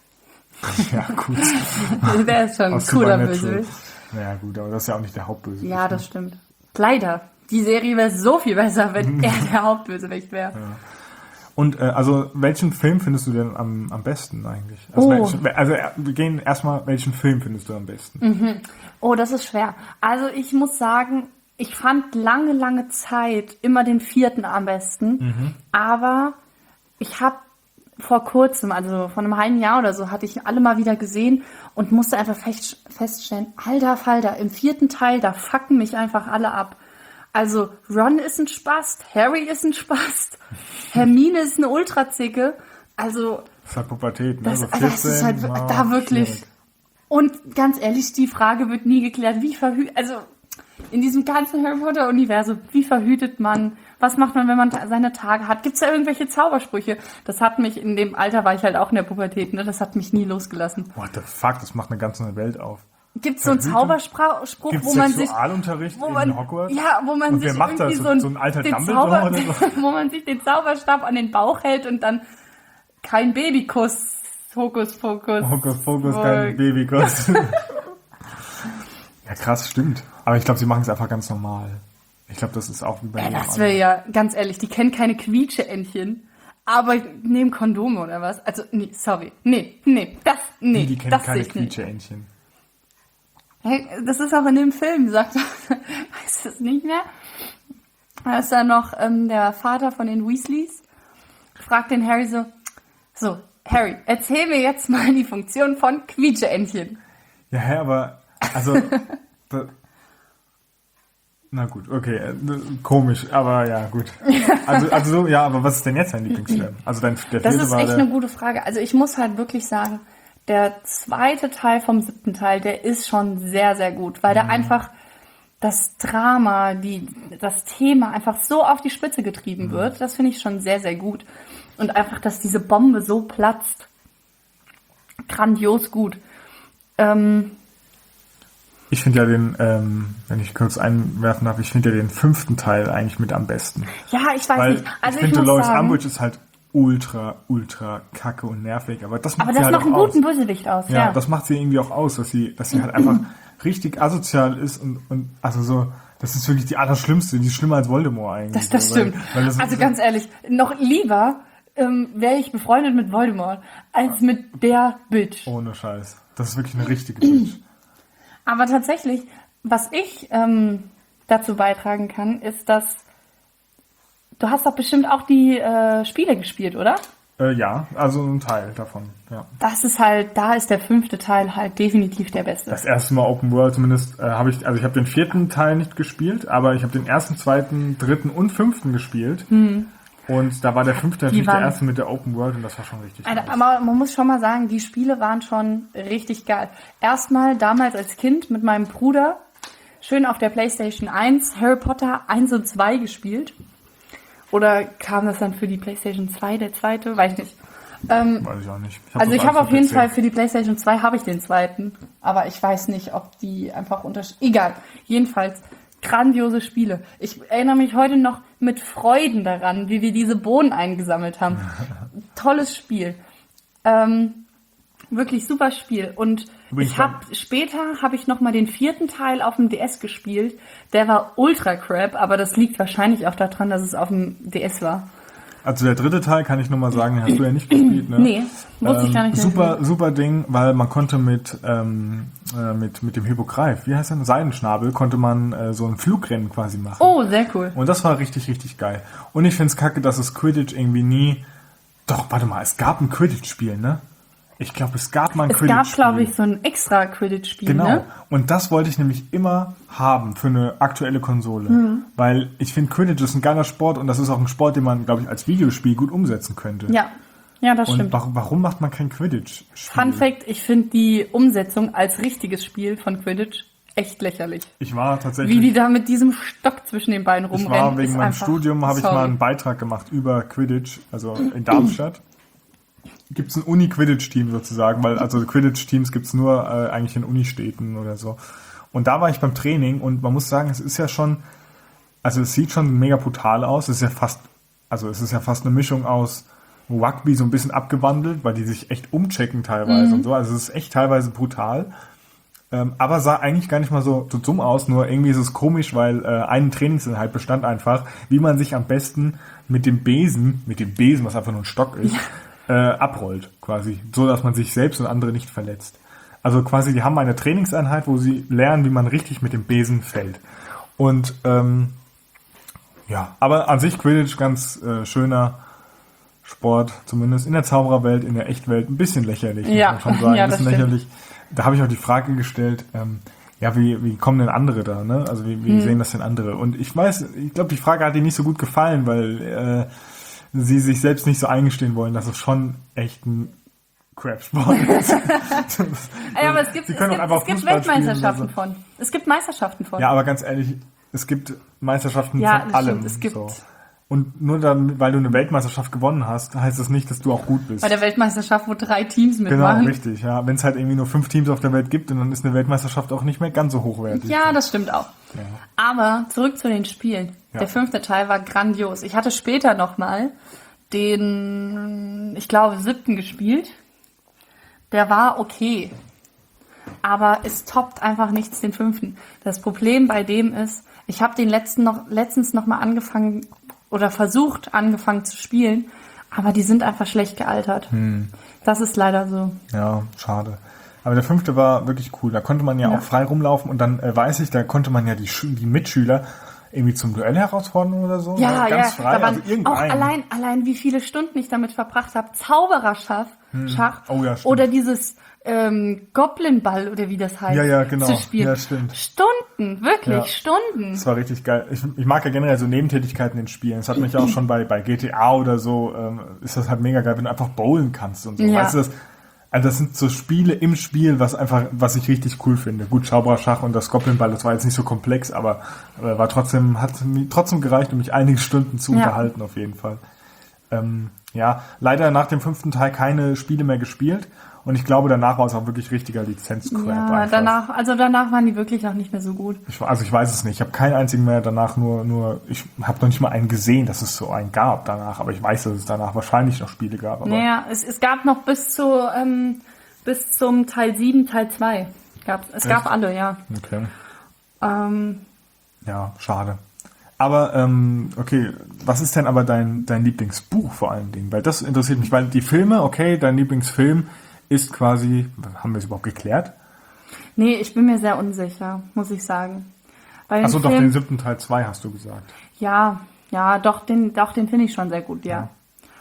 Ja, gut. Der ist schon ein Aus cooler Supernatural. Bösewicht. Naja, gut, aber das ist ja auch nicht der Hauptbösewicht. Ja, das stimmt. Leider. Die Serie wäre so viel besser, wenn er der Hauptbösewicht wäre. Und äh, also welchen Film findest du denn am, am besten eigentlich? Also, Oh. welchen, also äh, wir gehen erstmal, welchen Film findest du am besten? Oh, das ist schwer. Also ich muss sagen, ich fand lange, lange Zeit immer den vierten am besten. Aber ich habe vor kurzem, also vor einem halben Jahr oder so, hatte ich alle mal wieder gesehen und musste einfach fest, feststellen, alter Falter, im vierten Teil, da fucken mich einfach alle ab. Also Ron ist ein Spast, Harry ist ein Spast, Hermine ist eine Ultrazicke. Also Das ist halt Pubertät, ne? das, so also das ist halt vierzehn, da ah, wirklich. schwierig. Und ganz ehrlich, die Frage wird nie geklärt, wie verhütet, also in diesem ganzen Harry Potter Universum, wie verhütet man, was macht man, wenn man ta- seine Tage hat, gibt's da irgendwelche Zaubersprüche? Das hat mich, in dem Alter war ich halt auch in der Pubertät, ne, das hat mich nie losgelassen. What the fuck, das macht eine ganz neue Welt auf. Gibt's so einen Verhütung? Zauberspruch, Gibt's wo man sich, Sexualunterricht wo man, in Hogwarts? ja, wo man Und sich wer macht das? irgendwie So- so, ein, so ein alter den Dumbledore Zauber, oder so? wo man sich den Zauberstab an den Bauch hält und dann kein Babykuss, Hokus Pokus. Hokus Pokus, Voll. kein Babykuss. Ja, krass, stimmt. Aber ich glaube, sie machen es einfach ganz normal. Ich glaube, das ist auch wie bei Ja, jedem das anderen. wäre ja, ganz ehrlich, die kennen keine Quietsche-Entchen, aber nehmen Kondome oder was? Also, nee, sorry. Nee, nee, das, nee, Die kennen das keine sehe ich nicht. Quietsche-Entchen. Hey, das ist auch in dem Film, sagt er. Weißt du es nicht mehr? Da ist dann noch ähm, der Vater von den Weasleys, fragt den Harry so, so, Harry, erzähl mir jetzt mal die Funktion von Quietscheentchen. Ja, hä, aber, also, da, na gut, okay, äh, komisch, aber ja, gut. Also, also so, ja, aber was ist denn jetzt dein Lieblingsfilm? Also dein, der Das vierte ist war echt der, eine gute Frage. Also ich muss halt wirklich sagen, der zweite Teil vom siebten Teil, der ist schon sehr, sehr gut, weil der einfach das Drama, die, das Thema einfach so auf die Spitze getrieben wird. Das finde ich schon sehr, sehr gut. Und einfach, dass diese Bombe so platzt. Grandios gut. Ähm, Ich finde ja den, ähm, wenn ich kurz einwerfen darf, ich finde ja den fünften Teil eigentlich mit am besten. ja, ich weiß Weil nicht. Also ich ich, finde, muss Dolores sagen, Umbridge ist halt ultra, ultra kacke und nervig, aber das macht aber sie das halt macht einen auch guten aus. Bösewicht aus. Ja, Ja, das macht sie irgendwie auch aus, dass sie, dass sie halt einfach richtig asozial ist und, und also so, das ist wirklich die Allerschlimmste, die ist schlimmer als Voldemort eigentlich. das, das so, weil- stimmt. Weil das Also so, ganz ehrlich, noch lieber ähm, wäre ich befreundet mit Voldemort als mit der Bitch. ohne Scheiß. Das ist wirklich eine richtige Bitch. Aber tatsächlich, was ich ähm, dazu beitragen kann, ist, dass du hast doch bestimmt auch die äh, Spiele gespielt, oder? Äh, ja, also ein Teil davon, ja. Das ist halt, da ist der fünfte Teil halt definitiv der beste. Das erste Mal Open World zumindest äh, habe ich, also ich habe den vierten Teil nicht gespielt, aber ich habe den ersten, zweiten, dritten und fünften gespielt. Und da war der fünfte natürlich der waren- erste mit der Open World und das war schon richtig Alter, nice. aber man muss schon mal sagen, die Spiele waren schon richtig geil. Erstmal damals als Kind mit meinem Bruder schön auf der PlayStation eins Harry Potter eins und zwei gespielt. Oder kam das dann für die PlayStation zwei, der zweite? Weiß ich nicht. Ähm, Weiß ich auch nicht. also das ich habe alles auf jeden P C. Fall für die PlayStation zwei habe ich den zweiten. Aber ich weiß nicht, ob die einfach unterschiedlich... Egal. Jedenfalls grandiose Spiele. Ich erinnere mich heute noch mit Freuden daran, wie wir diese Bohnen eingesammelt haben. Tolles Spiel. Ähm, wirklich super Spiel. Und Übrigens ich habe später habe ich noch mal den vierten Teil auf dem D S gespielt. Der war ultra crap, aber das liegt wahrscheinlich auch daran, dass es auf dem D S war. Also der dritte Teil kann ich nur mal sagen, den hast du ja nicht gespielt, ne? Nee, wusste ich gar nicht. Super, super Ding, weil man konnte mit, ähm, äh, mit, mit dem Hippogreif, wie heißt der, Seidenschnabel, konnte man äh, so ein Flugrennen quasi machen. Oh, sehr cool. Und das war richtig, richtig geil. Und ich find's kacke, dass es Quidditch irgendwie nie... Doch, warte mal, es gab ein Quidditch-Spiel, ne? Ich glaube, es gab mal ein Es Quidditch-Spiel. gab, glaube ich, so ein extra Quidditch-Spiel, Genau. ne? Und das wollte ich nämlich immer haben für eine aktuelle Konsole. Mhm. Weil ich finde, Quidditch ist ein geiler Sport und das ist auch ein Sport, den man, glaube ich, als Videospiel gut umsetzen könnte. Ja, ja, das Und stimmt. warum, warum macht man kein Quidditch-Spiel? Fun Fact, ich finde die Umsetzung als richtiges Spiel von Quidditch echt lächerlich. Ich war tatsächlich... Wie die da mit diesem Stock zwischen den Beinen ich rumrennen. war wegen ist meinem einfach- Studium, habe ich sorry. mal einen Beitrag gemacht über Quidditch, also in Darmstadt. Gibt es ein Uni-Quidditch-Team sozusagen, weil also Quidditch-Teams gibt es nur äh, eigentlich in Unistädten oder so. Und da war ich beim Training und man muss sagen, es ist ja schon, also es sieht schon mega brutal aus. Es ist ja fast, also es ist ja fast eine Mischung aus Rugby so ein bisschen abgewandelt, weil die sich echt umchecken teilweise Mhm. und so. Also es ist echt teilweise brutal. Ähm, aber sah eigentlich gar nicht mal so, so dumm aus, nur irgendwie ist es komisch, weil äh, eine Trainingseinheit bestand einfach, wie man sich am besten mit dem Besen, mit dem Besen, was einfach nur ein Stock ist, äh, abrollt quasi, so dass man sich selbst und andere nicht verletzt. Also quasi, die haben eine Trainingseinheit, wo sie lernen, wie man richtig mit dem Besen fällt. Und ähm, ja, aber an sich Quidditch ganz äh, schöner Sport, zumindest in der Zaubererwelt, in der Echtwelt, ein bisschen lächerlich, Ja, muss man schon sagen, ja, ein das bisschen stimmt. lächerlich. Da habe ich auch die Frage gestellt, ähm, ja, wie, wie kommen denn andere da, ne? Also wie, wie Hm. sehen das denn andere? Und ich weiß, ich glaube, die Frage hat ihnen nicht so gut gefallen, weil äh, sie sich selbst nicht so eingestehen wollen, dass es schon echt ein Crap-Sport ist. Ja, aber es gibt, Sie es können gibt, auch einfach es gibt Fußball spielen Weltmeisterschaften oder von. Es gibt Meisterschaften von. Ja, aber ganz ehrlich, es gibt Meisterschaften Ja, von das allem. stimmt, es gibt- So. Und nur dann, weil du eine Weltmeisterschaft gewonnen hast, heißt das nicht, dass du auch gut bist. Bei der Weltmeisterschaft, wo drei Teams Genau, mitmachen. richtig, ja. Wenn es halt irgendwie nur fünf Teams auf der Welt gibt, und dann ist eine Weltmeisterschaft auch nicht mehr ganz so hochwertig. Ja, das stimmt auch. Ja. Aber zurück zu den Spielen. Ja. Der fünfte Teil war grandios. Ich hatte später nochmal den, ich glaube, siebten gespielt. Der war okay. Aber es toppt einfach nichts den fünften. Das Problem bei dem ist, ich habe den letzten noch, letztens nochmal angefangen oder versucht angefangen zu spielen, aber die sind einfach schlecht gealtert. Hm. Das ist leider so. Ja, schade. Aber der fünfte war wirklich cool. Da konnte man ja, Ja. auch frei rumlaufen und dann äh, weiß ich, da konnte man ja die, Schü- die Mitschüler irgendwie zum Duell herausfordern oder so. Ja, Ganz ja, frei, da waren also irgendein. auch allein, allein wie viele Stunden ich damit verbracht habe. Zaubererschach, Schach, Oh ja, stimmt. oder dieses ähm, Goblin-Ball oder wie das heißt, Ja, ja, genau. zu spielen. Ja, stimmt. Stunden, wirklich, Ja. Stunden. Das war richtig geil. Ich, ich mag ja generell so Nebentätigkeiten in Spielen. Das hat mich auch schon bei, bei G T A oder so, ähm, ist das halt mega geil, wenn du einfach bowlen kannst und so. Ja. Weißt du, das, also das sind so Spiele im Spiel, was einfach, was ich richtig cool finde. Gut, Zaubererschach und das Goblin-Ball, das war jetzt nicht so komplex, aber, aber war trotzdem, hat mir trotzdem gereicht, um mich einige Stunden zu Ja. unterhalten, auf jeden Fall. Ähm, ja, leider nach dem fünften Teil keine Spiele mehr gespielt. Und ich glaube, danach war es auch wirklich richtiger Lizenzcrap. Ja, einfach. danach, also danach waren die wirklich auch nicht mehr so gut. Ich, also ich weiß es nicht. Ich habe keinen einzigen mehr danach, nur, nur ich habe noch nicht mal einen gesehen, dass es so einen gab danach. Aber ich weiß, dass es danach wahrscheinlich noch Spiele gab. Aber Naja, es, es gab noch bis zu ähm, bis zum Teil sieben, Teil zwei. Gab's, es gab Echt? alle, ja. okay. Ähm, Ja, schade. Aber, ähm, okay, was ist denn aber dein, dein Lieblingsbuch vor allen Dingen? Weil das interessiert mich, weil die Filme, okay, dein Lieblingsfilm ist quasi, haben wir es überhaupt geklärt? nee, ich bin mir sehr unsicher, muss ich sagen. Bei den Achso, doch, Filmen- den siebten Teil zwei hast du gesagt. Ja, ja, doch, den, doch, den finde ich schon sehr gut, ja.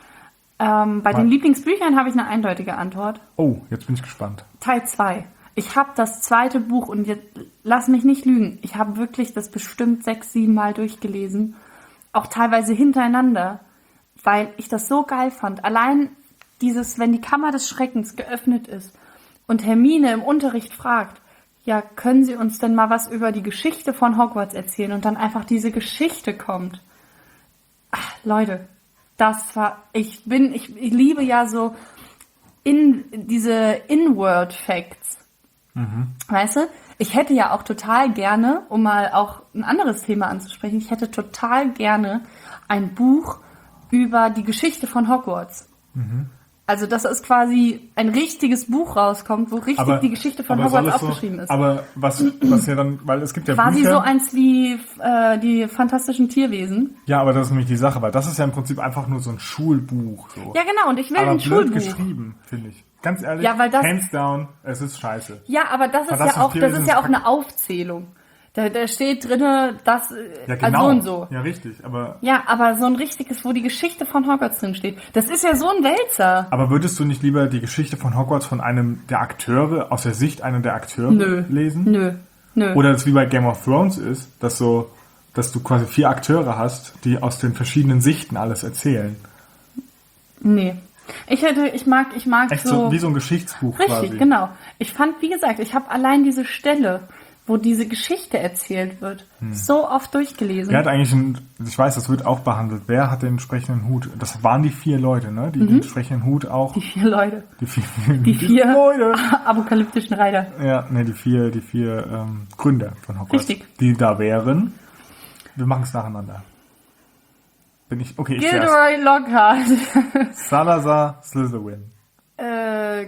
Ähm, bei Mal- den Lieblingsbüchern habe ich eine eindeutige Antwort. Oh, jetzt bin ich gespannt. Teil zwei. Ich habe das zweite Buch und jetzt lass mich nicht lügen. Ich habe wirklich das bestimmt sechs, sieben Mal durchgelesen. Auch teilweise hintereinander, weil ich das so geil fand. Allein dieses, wenn die Kammer des Schreckens geöffnet ist und Hermine im Unterricht fragt, ja, können Sie uns denn mal was über die Geschichte von Hogwarts erzählen? Und dann einfach diese Geschichte kommt. Ach, Leute, das war, ich bin, ich, ich liebe ja so in diese Inward Facts. Weißt du? Ich hätte ja auch total gerne, um mal auch ein anderes Thema anzusprechen, ich hätte total gerne ein Buch über die Geschichte von Hogwarts. Also, dass es quasi ein richtiges Buch rauskommt, wo richtig die Geschichte von aber soll Hogwarts es so- aufgeschrieben ist. Aber was, was ja dann, weil es gibt ja Quasi Bücher. so eins wie äh, die fantastischen Tierwesen. Ja, aber das ist nämlich die Sache, weil das ist ja im Prinzip einfach nur so ein Schulbuch. So. Ja, genau, und ich will aber ein blöd Schulbuch. geschrieben, finde ich. Ganz ehrlich, Ja, weil das- hands down, es ist scheiße. Ja, aber das ist Fantastische ja auch, das Tierwesen ist ja ist auch eine Aufzählung. Da, da steht drinne, dass äh, Ja, also genau. so und so. Ja, richtig. Aber, Ja, aber so ein richtiges, wo die Geschichte von Hogwarts drin steht, das ist ja so ein Wälzer. aber würdest du nicht lieber die Geschichte von Hogwarts von einem der Akteure, aus der Sicht einer der Akteure Nö. lesen? Nö, nö. Oder das wie bei Game of Thrones ist, dass so, dass du quasi vier Akteure hast, die aus den verschiedenen Sichten alles erzählen. Nee. Ich hätte, ich mag, ich mag Echt so, so. wie so ein Geschichtsbuch Richtig, quasi. genau. Ich fand, wie gesagt, ich habe allein diese Stelle, wo diese Geschichte erzählt wird, so oft durchgelesen. Wer hat eigentlich einen, ich weiß, das wird auch behandelt, wer hat den entsprechenden Hut? Das waren die vier Leute, ne? Die den entsprechenden Hut auch. Die vier Leute. Die vier, Die vier Leute. apokalyptischen Reiter. Ja, ne, die vier, die vier ähm, Gründer von Hogwarts. Richtig. Die da wären. Wir machen es nacheinander. Bin ich, okay, ich zuerst. Gilderoy Lockhart. Salazar Slytherin. äh,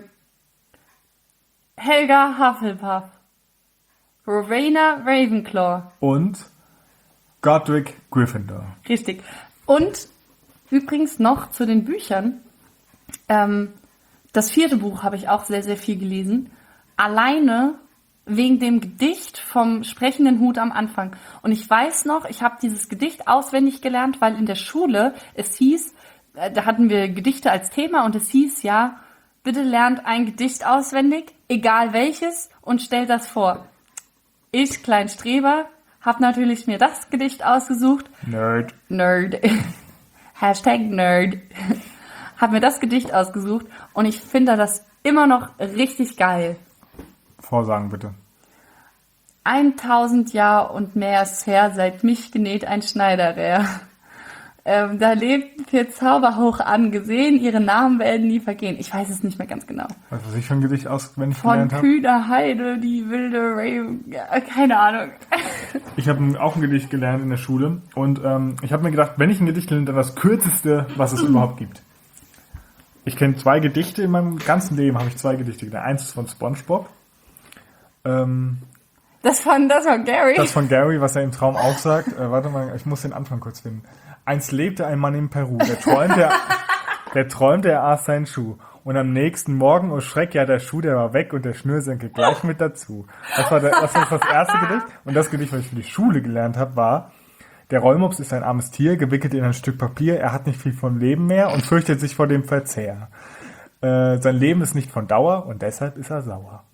Helga Hufflepuff. Rowena Ravenclaw. Und Godric Gryffindor. Richtig. Und übrigens noch zu den Büchern. Ähm, das vierte Buch habe ich auch sehr, sehr viel gelesen. Alleine wegen dem Gedicht vom sprechenden Hut am Anfang. Und ich weiß noch, ich habe dieses Gedicht auswendig gelernt, weil in der Schule es hieß, äh, da hatten wir Gedichte als Thema und es hieß ja, bitte lernt ein Gedicht auswendig, egal welches, und stellt das vor. Ich, Kleinstreber, habe natürlich mir das Gedicht ausgesucht. Nerd. Nerd. Hashtag Nerd. Hab mir das Gedicht ausgesucht und ich finde das immer noch richtig geil. Vorsagen bitte. Eintausend Jahr und mehr ist her, seit mich genäht ein Schneiderer. Ähm, da lebt für Zauberhoch angesehen, ihre Namen werden nie vergehen. Ich weiß es nicht mehr ganz genau. Weißt du, was ich für ein Gedicht auswendig Von gelernt habe? Kühner Heide, die wilde Ray... Ja, keine Ahnung. Ich habe auch ein Gedicht gelernt in der Schule und ähm, ich habe mir gedacht, wenn ich ein Gedicht lerne, dann das kürzeste, was es überhaupt gibt. Ich kenne zwei Gedichte in meinem ganzen Leben, habe ich zwei Gedichte gelernt. Eins ist von SpongeBob. Ähm, Das von, das von Gary. das von Gary, was er im Traum auch sagt. Äh, warte mal, ich muss den Anfang kurz finden. Einst lebte ein Mann in Peru, der träumte, der träumte, er aß seinen Schuh. Und am nächsten Morgen, oh Schreck, ja, der Schuh, der war weg und der Schnürsenkel gleich mit dazu. Das war, der, das war das erste Gedicht. Und das Gedicht, was ich für die Schule gelernt habe, war: Der Rollmops ist ein armes Tier, gewickelt in ein Stück Papier. Er hat nicht viel von Leben mehr und fürchtet sich vor dem Verzehr. Äh, sein Leben ist nicht von Dauer und deshalb ist er sauer.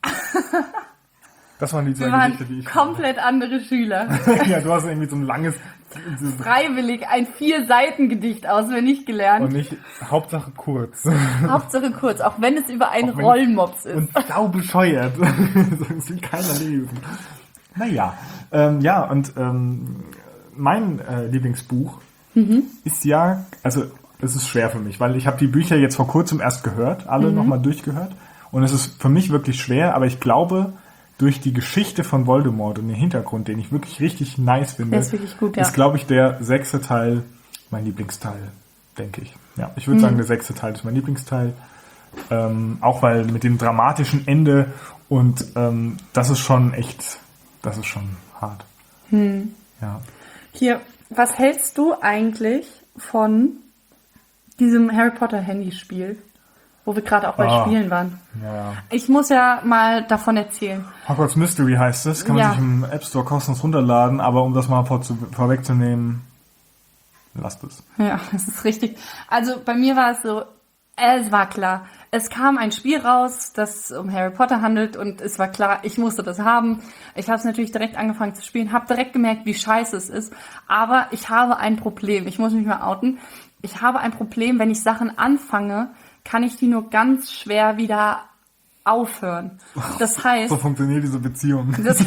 Das waren die zwei Wir waren Gedichte, die ich komplett andere Schüler. Ja, du hast irgendwie so ein langes Freiwillig ein Vier-Seiten-Gedicht auswendig gelernt. und nicht Hauptsache kurz. Hauptsache kurz, auch wenn es über einen Auch wenn- Rollmops ist. Und sau bescheuert. Das will keiner lesen. Naja, ähm, ja, und ähm, mein äh, Lieblingsbuch Mhm. ist ja, also es ist schwer für mich, weil ich habe die Bücher jetzt vor kurzem erst gehört, alle Mhm. nochmal durchgehört. Und es ist für mich wirklich schwer, aber ich glaube, durch die Geschichte von Voldemort und den Hintergrund, den ich wirklich richtig nice finde, Der ist wirklich gut, ja. ist, glaube ich, der sechste Teil mein Lieblingsteil, denke ich. Ja, ich Mhm. würde sagen, der sechste Teil ist mein Lieblingsteil. Ähm, auch weil mit dem dramatischen Ende und ähm, das ist schon echt, das ist schon hart. Hm. Ja. Hier, was hältst du eigentlich von diesem Harry Potter Handyspiel, wo wir gerade auch bei Ah. Spielen waren? Ja, ja. Ich muss ja mal davon erzählen. Hogwarts Mystery heißt es, kann man Ja. sich im App Store kostenlos runterladen, aber um das mal vor, vorwegzunehmen, lasst es. Ja, das ist richtig. Also bei mir war es so, es war klar. Es kam ein Spiel raus, das um Harry Potter handelt und es war klar, ich musste das haben. Ich habe es natürlich direkt angefangen zu spielen, habe direkt gemerkt, wie scheiße es ist. Aber ich habe ein Problem, ich muss mich mal outen. Ich habe ein Problem, wenn ich Sachen anfange, kann ich die nur ganz schwer wieder aufhören. Das heißt... So funktioniert diese Beziehung. Das,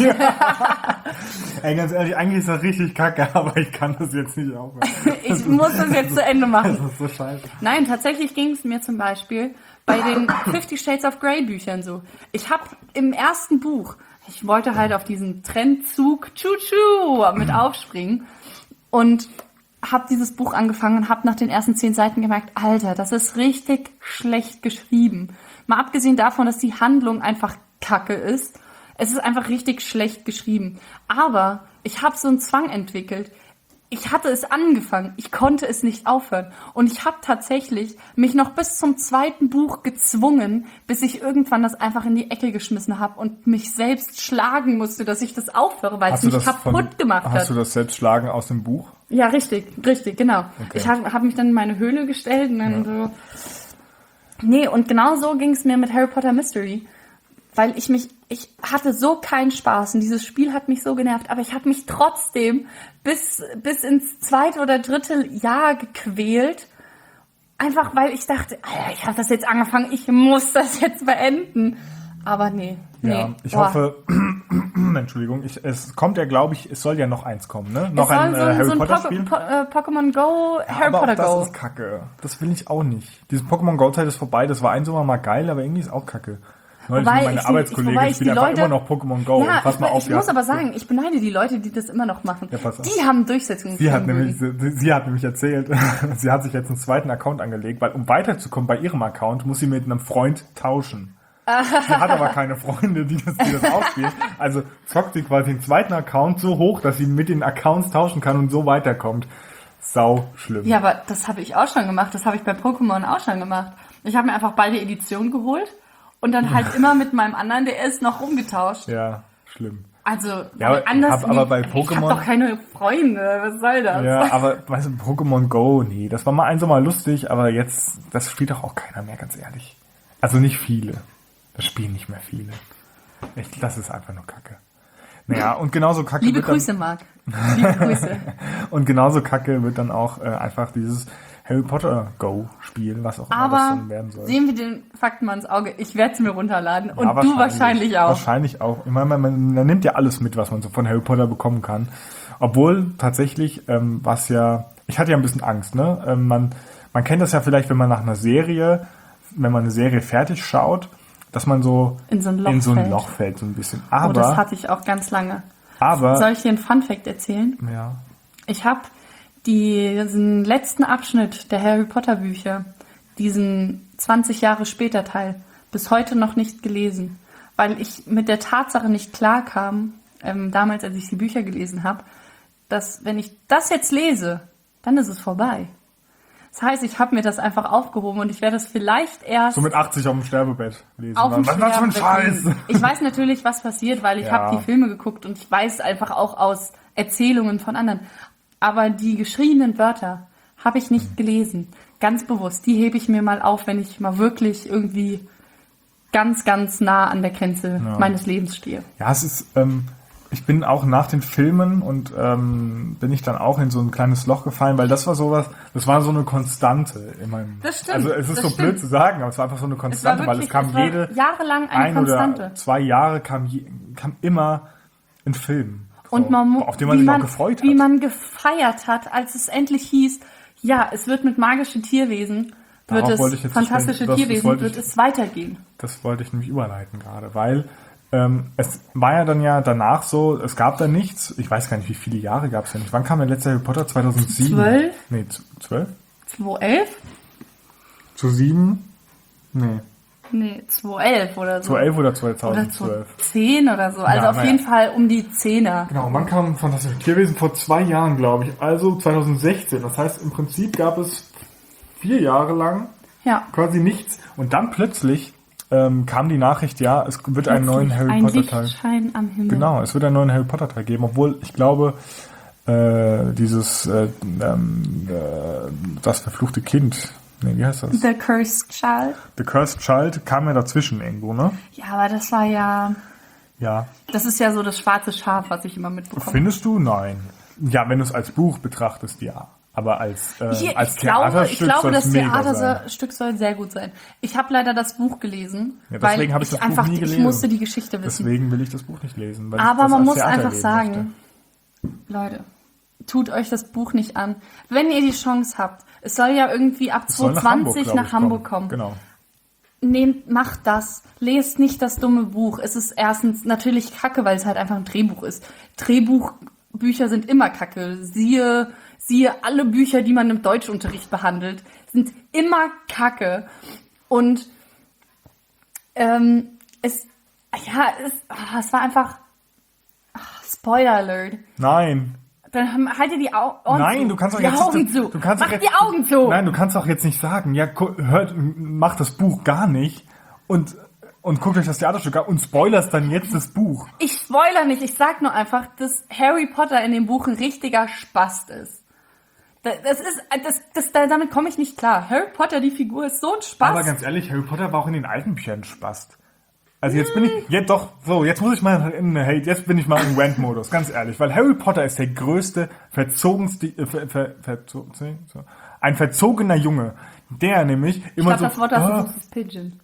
Ey, ganz ehrlich, eigentlich ist das richtig kacke, aber ich kann das jetzt nicht aufhören. ich muss das jetzt zu Ende machen. Das ist so scheiße. Nein, tatsächlich ging es mir zum Beispiel bei den Fifty Shades of Grey Büchern so. Ich habe im ersten Buch, ich wollte halt auf diesen Trendzug Tschu-Tschu mit aufspringen und habe dieses Buch angefangen und habe nach den ersten zehn Seiten gemerkt, Alter, das ist richtig schlecht geschrieben. Mal abgesehen davon, dass die Handlung einfach kacke ist. Es ist einfach richtig schlecht geschrieben. Aber ich habe so einen Zwang entwickelt. Ich hatte es angefangen, ich konnte es nicht aufhören. Und ich habe tatsächlich mich noch bis zum zweiten Buch gezwungen, bis ich irgendwann das einfach in die Ecke geschmissen habe und mich selbst schlagen musste, dass ich das aufhöre, weil es Hast du mich das kaputt von- gemacht Hast hat. du das Selbstschlagen aus dem Buch? Ja, richtig, richtig, genau. Okay. Ich habe hab mich dann in meine Höhle gestellt und dann so... Nee, und genau so ging es mir mit Harry Potter Mystery. Weil ich mich, ich hatte so keinen Spaß und dieses Spiel hat mich so genervt, aber ich habe mich trotzdem bis, bis ins zweite oder dritte Jahr gequält. Einfach weil ich dachte, Alter, ich habe das jetzt angefangen, ich muss das jetzt beenden. Aber nee, nee. Ja, ich Boah. hoffe, Entschuldigung, ich, es kommt ja, glaube ich, es soll ja noch eins kommen, ne? Noch Es soll ein so, äh, ein- Harry so ein Potter Poke- Spiel. Po- äh, Pokémon Go, Harry aber Potter auch das Go. ist kacke. Das will ich auch nicht. Diese Pokémon Go-Zeit ist vorbei, das war ein Sommer mal geil, aber irgendwie ist auch kacke. Neulich Wobei mit meiner ich- Arbeitskollegin wobei ich spielt die einfach Leute- immer noch Pokémon Go. Ja, Pass ich, mal auf, ich die muss hat- aber sagen, ich beneide die Leute, die das immer noch machen. Ja, pass auf. Die haben Durchsetzung. Sie hat, nämlich, sie, sie hat nämlich erzählt, sie hat sich jetzt einen zweiten Account angelegt, weil um weiterzukommen bei ihrem Account, muss sie mit einem Freund tauschen. Sie hat aber keine Freunde, die das, die das ausspielen. Also zockt sie quasi den zweiten Account so hoch, dass sie mit den Accounts tauschen kann und so weiterkommt. Sau schlimm. Ja, aber das habe ich auch schon gemacht. Das habe ich bei Pokémon auch schon gemacht. Ich habe mir einfach beide Editionen geholt und dann halt immer mit meinem anderen D S noch rumgetauscht. Ja, schlimm. Also, Ja, weil aber- anders hab aber wie- bei Ich Pokémon- habe doch keine Freunde. Was soll das? Ja, aber weißt du, Pokémon Go, nee, das war mal ein Sommer lustig, aber jetzt, das spielt doch auch keiner mehr, ganz ehrlich. Also nicht viele. Das spielen nicht mehr viele. Ich, das ist einfach nur Kacke. Naja, und genauso Kacke Liebe wird dann, Grüße, Marc. Liebe Grüße. und genauso Kacke wird dann auch äh, einfach dieses Harry Potter Go Spiel, was auch immer das Aber dann werden soll. sehen wir den Fakten mal ins Auge. Ich werde es mir runterladen. Und Ja, du wahrscheinlich auch. Wahrscheinlich auch. Ich meine, man, man, man nimmt ja alles mit, was man so von Harry Potter bekommen kann. Obwohl tatsächlich, ähm, was ja, ich hatte ja ein bisschen Angst, ne? Ähm, man, man kennt das ja vielleicht, wenn man nach einer Serie, wenn man eine Serie fertig schaut, dass man so In so ein Loch in so ein fällt. Loch fällt, so ein bisschen. Oh, das Aber, hatte ich auch ganz lange. aber, Soll ich dir einen Funfact erzählen? ja, Ich habe diesen letzten Abschnitt der Harry Potter Bücher, diesen zwanzig Jahre später Teil, bis heute noch nicht gelesen, weil ich mit der Tatsache nicht klar kam, ähm, damals, als ich die Bücher gelesen habe, dass wenn ich das jetzt lese, dann ist es vorbei. Das heißt, ich habe mir das einfach aufgehoben und ich werde es vielleicht erst so mit achtzig auf dem Sterbebett lesen. auf dem was ist das für ein Sterbebett Scheiß? lesen. Ich weiß natürlich, was passiert, weil ich Ja. habe die Filme geguckt und ich weiß einfach auch aus Erzählungen von anderen. Aber die geschriebenen Wörter habe ich nicht gelesen. Ganz bewusst. Die hebe ich mir mal auf, wenn ich mal wirklich irgendwie ganz, ganz nah an der Grenze Ja. meines Lebens stehe. Ja, es ist, ähm, ich bin auch nach den Filmen und ähm, bin ich dann auch in so ein kleines Loch gefallen, weil das war sowas, das war so eine Konstante in meinem. Das stimmt, Also es ist das so stimmt. blöd zu sagen, aber es war einfach so eine Konstante, weil es kam es war jede jahrelang eine ein Konstante. oder zwei Jahre kam, je, kam immer ein Film. So, Und man, mu- auf den man wie sich man, auch gefreut wie hat. man gefeiert hat, als es endlich hieß, ja, es wird mit magischen Tierwesen, wird Darauf wollte ich es jetzt fantastische nicht- das- das Tierwesen, wollte wird ich- es weitergehen. Das wollte ich nämlich überleiten gerade, weil ähm, es war ja dann ja danach so, es gab da nichts, ich weiß gar nicht, wie viele Jahre gab es ja nicht. Wann kam der letzte Harry Potter? zweitausendsieben? Zwölf? Nee, z- zwölf? zweitausendelf? Zu sieben? Nee, Nee, zweitausendelf oder so. zweitausendelf oder Oder zweitausendzwölf? zehn oder so. Also Ja, auf naja. jeden Fall um die Zehner. Genau, wann kam Fantastische Tierwesen? Vor zwei Jahren, glaube ich. Also zweitausendsechzehn. Das heißt, im Prinzip gab es vier Jahre lang Ja. quasi nichts. Und dann plötzlich ähm, kam die Nachricht, ja, es wird einen neuen Harry Ein Potter Teil. Lichtschein am Himmel. Genau, es wird einen neuen Harry Potter Teil geben, obwohl ich glaube, äh, dieses äh, ähm, äh, das verfluchte Kind, nee, wie heißt das? The Cursed Child. The Cursed Child kam ja dazwischen irgendwo, ne? Ja, aber das war ja, Ja. das ist ja so das schwarze Schaf, was ich immer mitbekomme. Findest du? Nein. Ja, wenn du es als Buch betrachtest, ja. Aber als, äh, Hier, als ich glaube, ich Theaterstück glaube, soll das es mega sein. Theaterstück soll sehr gut sein. Ich habe leider das Buch gelesen, Ja, deswegen weil habe ich das Buch einfach, nie ich gelesen. musste die Geschichte wissen. Deswegen will ich das Buch nicht lesen. Weil ich Aber das man als muss Theater einfach lesen sagen, Leute, tut euch das Buch nicht an. Wenn ihr die Chance habt, es soll ja irgendwie ab möchte. Soll zweitausendzwanzig glaub nach ich, Hamburg kommen. Genau. Nehmt, macht das. Lest nicht das dumme Buch. Es ist erstens natürlich kacke, weil es halt einfach ein Drehbuch ist. Drehbuchbücher sind immer kacke. Siehe, siehe alle Bücher, die man im Deutschunterricht behandelt, sind immer kacke. Und ähm, es, ja, es, ah, es war einfach, ach, Spoiler Alert. Nein. Dann haben- halt ihr die Au Ohren zu. Nein, du kannst doch die jetzt Augen nicht, zu. Du kannst Mach doch jetzt, die Augen zu. Nein, du kannst doch jetzt nicht sagen, ja, gu- hört, mach das Buch gar nicht und und guckt euch das Theaterstück an und spoilerst dann jetzt das Buch. Ich spoiler nicht, ich sag nur einfach, dass Harry Potter in dem Buch ein richtiger Spast ist. Das das ist, das, das, damit komme ich nicht klar. Harry Potter, die Figur, ist so ein Spaß. Aber ganz ehrlich, Harry Potter war auch in den alten Büchern Spaß. Also jetzt bin ich, jetzt doch, so, jetzt muss ich mal in, hey, jetzt bin ich mal im Rant-Modus, ganz ehrlich, weil Harry Potter ist der größte, verzogenste, äh, ver, ver, verzo, so, ein verzogener Junge, der nämlich ich immer glaube, so, das Wort das ah, ist Pigeon.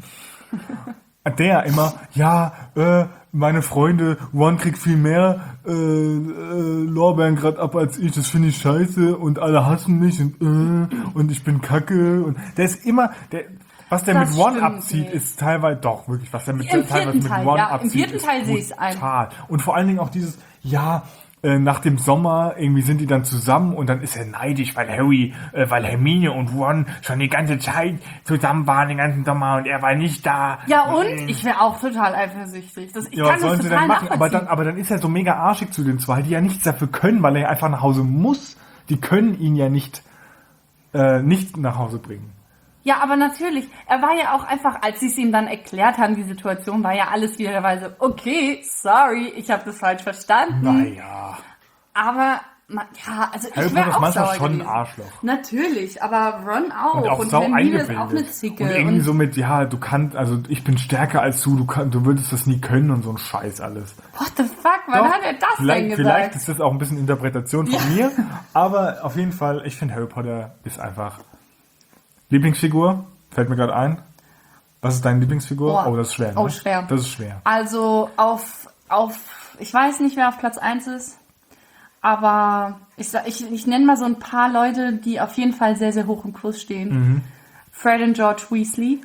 der immer, ja, äh, meine Freunde, Ron kriegt viel mehr äh, äh, Lorbeeren gerade ab als ich, das finde ich scheiße und alle hassen mich und äh, und ich bin kacke und der ist immer, der, was der Das mit Ron stimmt abzieht, nicht. ist teilweise, doch, wirklich, was der mit, Im teilweise vierten mit Teil, Ron ja, im abzieht, vierten ist Teil sehe ich's ein. brutal. Und vor allen Dingen auch dieses, ja, äh, nach dem Sommer irgendwie sind die dann zusammen und dann ist er neidisch, weil Harry, äh, weil Hermine und Ron schon die ganze Zeit zusammen waren, den ganzen Sommer und er war nicht da. Ja und? Ich wäre auch total eifersüchtig. Das, ich Ja, kann was das sollen sie total denn machen? Aber nachvollziehen. dann, aber dann ist er so mega arschig zu den zwei, die ja nichts dafür können, weil er einfach nach Hause muss. Die können ihn ja nicht, äh, nicht nach Hause bringen. Ja, aber natürlich, er war ja auch einfach, als sie es ihm dann erklärt haben, die Situation, war ja alles wieder dabei so, okay, sorry, ich habe das falsch verstanden. Naja. Aber, ma- ja, also Harry ich Potter wäre ist auch manchmal sauer schon ein gewesen. Arschloch. Natürlich, aber Ron auch. Und auch und sau Hermine ist eingebildet. auch eine Zicke. Und irgendwie Und so mit, ja, du kannst, also ich bin stärker als du, du, kann, du würdest das nie können und so ein Scheiß alles. what the fuck, wann Doch, hat er das vielleicht, denn gesagt? vielleicht ist das auch ein bisschen Interpretation von mir, aber auf jeden Fall, ich finde Harry Potter ist einfach Lieblingsfigur, fällt mir gerade ein. Was ist deine Lieblingsfigur? Oh. Oh, das ist schwer. Ne? Oh, schwer. Das ist schwer. Also auf, auf, ich weiß nicht, wer auf Platz eins ist, aber ich, sa- ich, ich nenne mal so ein paar Leute, die auf jeden Fall sehr, sehr hoch im Kurs stehen. Mhm. Fred und George Weasley.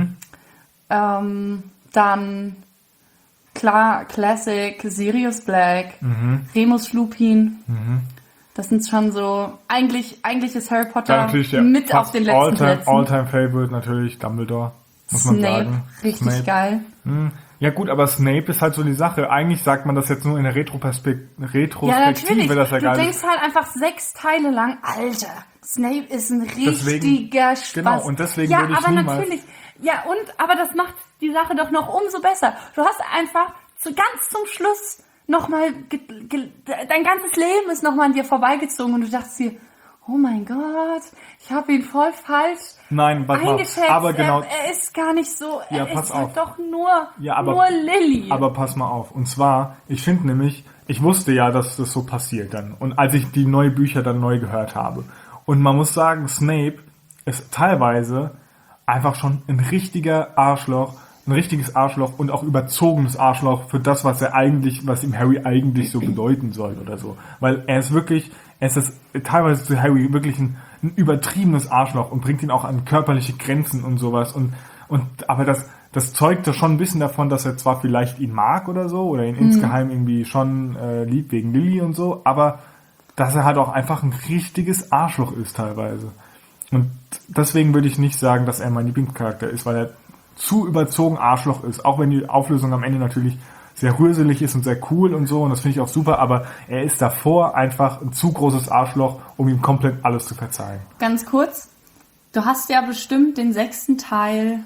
Ähm, dann, klar, Classic, Sirius Black, Mhm. Remus Lupin. Das sind schon so, eigentlich, eigentlich ist Harry Potter Ja, natürlich, ja. mit Fast auf den letzten All-time, Plätzen. All-time Favorite natürlich, Dumbledore, muss man Snape, sagen. richtig Snape. geil. Hm. Ja gut, aber Snape ist halt so die Sache. Eigentlich sagt man das jetzt nur in der Retroperspek- Ja, Retrospektive, natürlich. dass er Du geil denkst ist. halt einfach sechs Teile lang, Alter, Snape ist ein Deswegen- richtiger Spaß. genau, und deswegen ja, würde ich aber niemals- natürlich. Ja, und, aber das macht die Sache doch noch umso besser. Du hast einfach zu ganz zum Schluss nochmal, ge- ge- dein ganzes Leben ist nochmal an dir vorbeigezogen und du dachtest dir, oh mein Gott, ich habe ihn voll falsch Nein, warte mal. eingeschätzt. Aber genau. Er, er ist gar nicht so, Ja, er pass ist auf. halt doch nur, Ja, aber- nur Lily. Aber pass mal auf. Und zwar, ich finde nämlich, ich wusste ja, dass das so passiert dann. Und als ich die neuen Bücher dann neu gehört habe. Und man muss sagen, Snape ist teilweise einfach schon ein richtiger Arschloch, ein richtiges Arschloch und auch überzogenes Arschloch für das, was er eigentlich, was ihm Harry eigentlich so bedeuten soll oder so. Weil er ist wirklich, er ist das, teilweise zu Harry wirklich ein, ein übertriebenes Arschloch und bringt ihn auch an körperliche Grenzen und sowas. Und, und, aber das, das zeugt doch schon ein bisschen davon, dass er zwar vielleicht ihn mag oder so, oder ihn insgeheim irgendwie schon äh, liebt wegen Lily und so, aber dass er halt auch einfach ein richtiges Arschloch ist teilweise. Und deswegen würde ich nicht sagen, dass er mein Lieblingscharakter ist, weil er zu überzogen Arschloch ist. Auch wenn die Auflösung am Ende natürlich sehr rührselig ist und sehr cool und so, und das finde ich auch super, aber er ist davor einfach ein zu großes Arschloch, um ihm komplett alles zu verzeihen. Ganz kurz, du hast ja bestimmt den sechsten Teil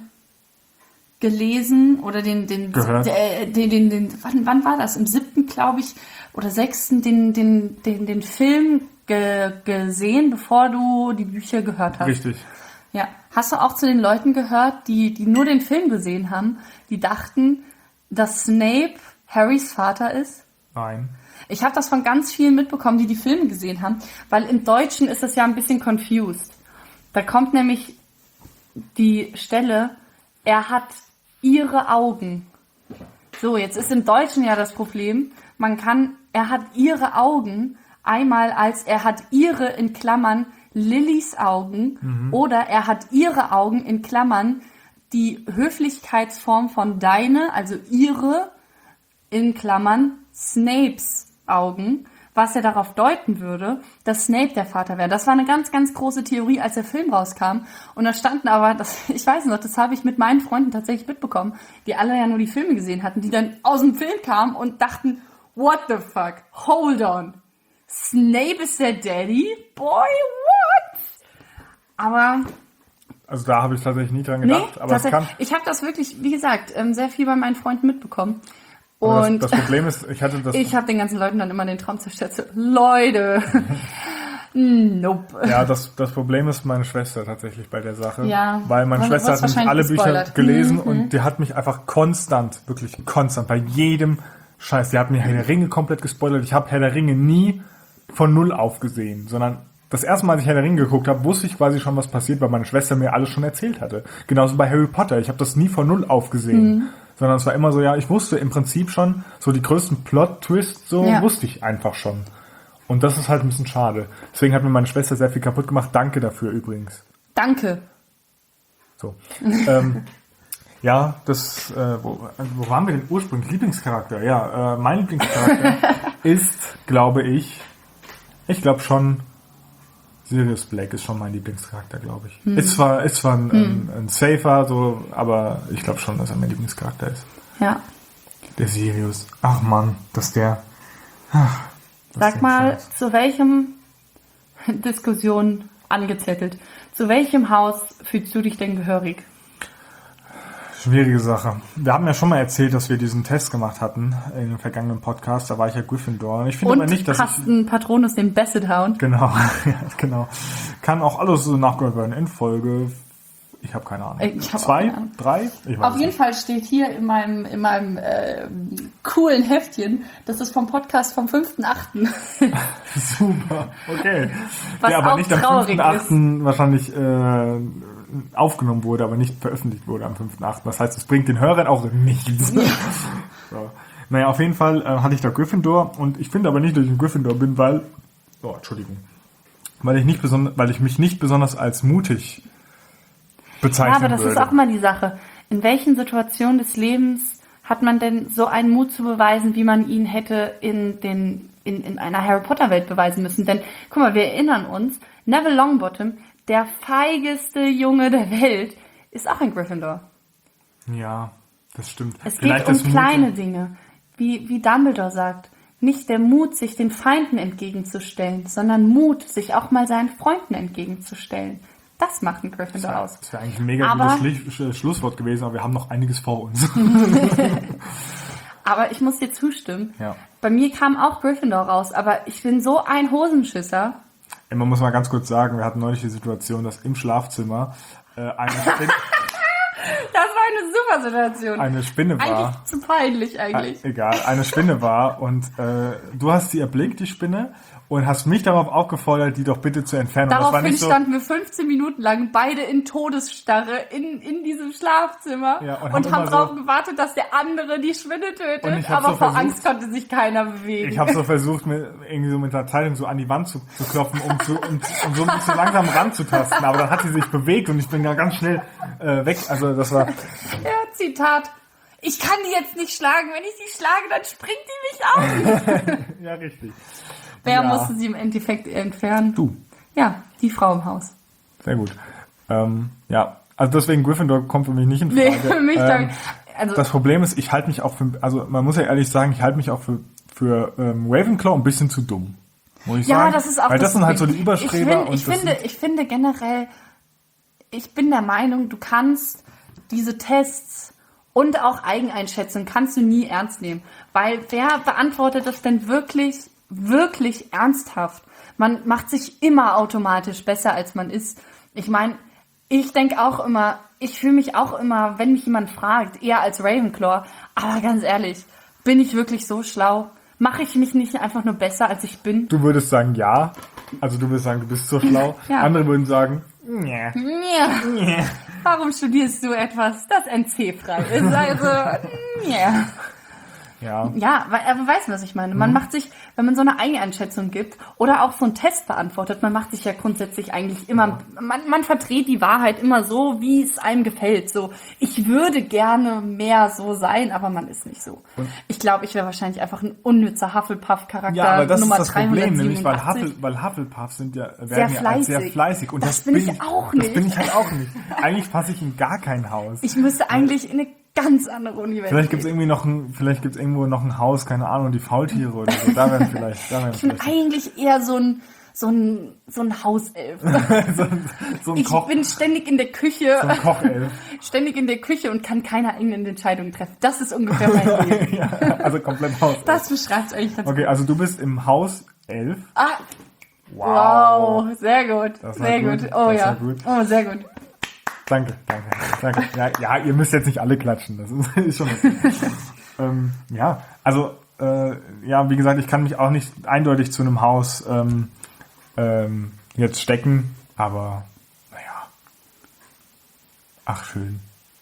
gelesen oder den, den, Gehört. äh, den, den, den wann, wann war das? Im siebten, glaube ich, oder sechsten, den, den, den, den Film ge, gesehen, bevor du die Bücher gehört hast. Richtig. Ja. Hast du auch zu den Leuten gehört, die, die nur den Film gesehen haben, die dachten, dass Snape Harrys Vater ist? Nein. Ich habe das von ganz vielen mitbekommen, die die Filme gesehen haben, weil im Deutschen ist es ja ein bisschen confused. Da kommt nämlich die Stelle, er hat ihre Augen. So, jetzt ist im Deutschen ja das Problem, man kann, er hat ihre Augen einmal als er hat ihre in Klammern Lillys Augen Mhm. oder er hat ihre Augen in Klammern die Höflichkeitsform von deine, also ihre in Klammern Snapes Augen, was ja darauf deuten würde, dass Snape der Vater wäre. Das war eine ganz, ganz große Theorie, als der Film rauskam. Und da standen aber, das, ich weiß noch, das habe ich mit meinen Freunden tatsächlich mitbekommen, die alle ja nur die Filme gesehen hatten, die dann aus dem Film kamen und dachten, what the fuck, hold on, Snape ist der Daddy? Boy, what? Aber Also da habe ich tatsächlich nie dran nee, gedacht, aber es kann... tatsächlich, ich habe das wirklich, wie gesagt, ähm, sehr viel bei meinen Freunden mitbekommen. aber Und das, das Problem ist, ich hatte das... ich habe den ganzen Leuten dann immer den Traum zerstört. So, Leute, nope. Ja, das, das Problem ist meine Schwester tatsächlich bei der Sache. Ja, Weil meine du Schwester wirst hat nämlich wahrscheinlich alle Bücher gespoilert. gelesen Mhm. und die hat mich einfach konstant, wirklich konstant, bei jedem Scheiß, die hat mir Herr der Ringe komplett gespoilert. Ich habe Herr der Ringe nie von Null auf gesehen, sondern das erste Mal, als ich Herr der Ringe geguckt habe, wusste ich quasi schon, was passiert, weil meine Schwester mir alles schon erzählt hatte. Genauso bei Harry Potter. Ich habe das nie von Null auf gesehen. Mhm. Sondern es war immer so, ja, ich wusste im Prinzip schon, so die größten Plot-Twists, so Ja. wusste ich einfach schon. Und das ist halt ein bisschen schade. Deswegen hat mir meine Schwester sehr viel kaputt gemacht. Danke dafür übrigens. Danke. So. ähm, ja, das, äh, wo, wo waren wir denn ursprünglich? Lieblingscharakter, ja. Äh, mein Lieblingscharakter ist, glaube ich, ich glaube schon, Sirius Black ist schon mein Lieblingscharakter, glaube ich. Hm. Ist zwar, ist zwar ein, Hm. ein, ein Safer, so, aber ich glaube schon, dass er mein Lieblingscharakter ist. Ja. Der Sirius. Ach Mann, dass der... Ach, das Sag ist mal, Scheiß. zu welchem Diskussion angezettelt, zu welchem Haus fühlst du dich denn gehörig? Schwierige Sache. Wir haben ja schon mal erzählt, dass wir diesen Test gemacht hatten in dem vergangenen Podcast. Da war ich ja Gryffindor. Und ich finde Und aber nicht, dass hast ich... einen Patronus, den Basset Hound. Genau, ja, genau. Kann auch alles so nachgehört werden in Folge... Ich habe keine Ahnung. Ich hab auch Zwei? keine Ahnung. Drei? Ich weiß Auf es jeden nicht. Fall steht hier in meinem, in meinem äh, coolen Heftchen, das ist vom Podcast vom fünften achten Super, okay. Was Der aber auch nicht am traurig fünften achten wahrscheinlich äh, aufgenommen wurde, aber nicht veröffentlicht wurde am fünften achten Das heißt, es bringt den Hörern auch nichts. So. Naja, auf jeden Fall äh, hatte ich da Gryffindor und ich finde aber nicht, dass ich ein Gryffindor bin, weil... Oh, Entschuldigung. Weil ich, nicht beson- weil ich mich nicht besonders als mutig bezeichnen Ja, aber das würde. ist auch mal die Sache. In welchen Situationen des Lebens hat man denn so einen Mut zu beweisen, wie man ihn hätte in, den, in, in einer Harry Potter Welt beweisen müssen? Denn, guck mal, wir erinnern uns, Neville Longbottom, der feigeste Junge der Welt, ist auch ein Gryffindor. Ja, das stimmt. Es Vielleicht geht um das kleine Mut- Dinge, wie, wie Dumbledore sagt. Nicht der Mut, sich den Feinden entgegenzustellen, sondern Mut, sich auch mal seinen Freunden entgegenzustellen. Das macht ein Gryffindor aus. Das wäre eigentlich ein mega Aber- gutes Schli- Sch- Schlusswort gewesen, aber wir haben noch einiges vor uns. Aber ich muss dir zustimmen. Ja. Bei mir kam auch Gryffindor raus, aber ich bin so ein Hosenschisser. Man muss mal ganz kurz sagen, wir hatten neulich die Situation, dass im Schlafzimmer äh, eine, Spinne, Das war eine super Situation. eine Spinne war. Eigentlich zu peinlich eigentlich. Äh, egal, eine Spinne war und äh, du hast sie erblickt, die Spinne, und hast mich darauf aufgefordert, die doch bitte zu entfernen. Und das war Daraufhin nicht so, standen wir fünfzehn Minuten lang beide in Todesstarre in, in diesem Schlafzimmer Ja, und und, haben haben immer drauf so- gewartet, dass der andere die Spinne Und tötet. ich hab Aber so vor versucht- Angst konnte sich keiner bewegen. ich habe so versucht, mir irgendwie so mit einer Zeitung so an die Wand zu, zu klopfen, um, zu, um, um so, so langsam ranzutasten. Aber dann hat sie sich bewegt und ich bin da ganz schnell äh, weg. Also das war... Ja, Zitat. Ich kann die jetzt nicht schlagen. Wenn ich sie schlage, dann springt die mich auf. Ja, richtig. Wer Ja. musste sie im Endeffekt entfernen? Du. Ja, die Frau im Haus. Sehr gut. Ähm, ja, also deswegen Gryffindor kommt für mich nicht in Frage. Nee, für mich ähm, glaub ich- also- das Problem ist, ich halte mich auch für, also man muss ja ehrlich sagen, ich halte mich auch für, für ähm, Ravenclaw ein bisschen zu dumm. Muss ich Ja, sagen. das ist auch Weil das, sind halt so die Ding. Überstreber. Ich, find, ich, und das finde, sind, ich finde generell, ich bin der Meinung, du kannst diese Tests und auch Eigeneinschätzung kannst du nie ernst nehmen. Weil wer beantwortet das denn wirklich, wirklich ernsthaft? Man macht sich immer automatisch besser, als man ist. Ich meine, ich denke auch immer, ich fühle mich auch immer, wenn mich jemand fragt, eher als Ravenclaw. Aber ganz ehrlich, bin ich wirklich so schlau? Mache ich mich nicht einfach nur besser, als ich bin? du würdest sagen, ja. Also du würdest sagen, du bist so schlau. Ja. Andere würden sagen, nee. Ja. Nee. Warum studierst du etwas, das N C-frei ist? Also, ja. Ja. Ja, weil, aber weißt du, was ich meine? Man macht sich, wenn man so eine Eigeneinschätzung gibt oder auch so einen Test beantwortet, man macht sich ja grundsätzlich eigentlich immer, man, man verdreht die Wahrheit immer so, wie es einem gefällt. So, ich würde gerne mehr so sein, aber man ist nicht so. Ich glaube, ich wäre wahrscheinlich einfach ein unnützer Hufflepuff-Charakter Ja, aber das Nummer ist das Problem, nämlich weil, dreihundertsiebenundachtzig. Huffle, weil Hufflepuffs sind ja, werden ja als sehr fleißig. fleißig. Und Das das, bin ich auch Das nicht. bin ich halt auch nicht. Eigentlich passe ich in gar kein Haus. Ich müsste eigentlich in eine ganz andere Universität. Vielleicht gibt's irgendwie noch ein, vielleicht gibt's irgendwo noch ein Haus, keine Ahnung, die Faultiere oder so. Da werden vielleicht, da werden Ich bin vielleicht eigentlich eher so ein, so ein, so ein Hauself. so ein, so ein Ich Koch, bin ständig in der Küche, so ein Kochelf. ständig in der Küche und kann keine eigenen Entscheidungen treffen. Das ist ungefähr mein Leben. Ja, also komplett Haus. Das beschreibt eigentlich ganz gut. Okay, also du bist im Haus elf. Ah, wow, sehr gut, Das war sehr gut, gut. Oh das ja, war gut. oh sehr gut. Danke, danke, danke. Ja, ja, ihr müsst jetzt nicht alle klatschen, das ist, ist schon okay. ähm, ja, also, äh, ja, wie gesagt, ich kann mich auch nicht eindeutig zu einem Haus ähm, ähm, jetzt stecken, aber, naja. Ach, schön.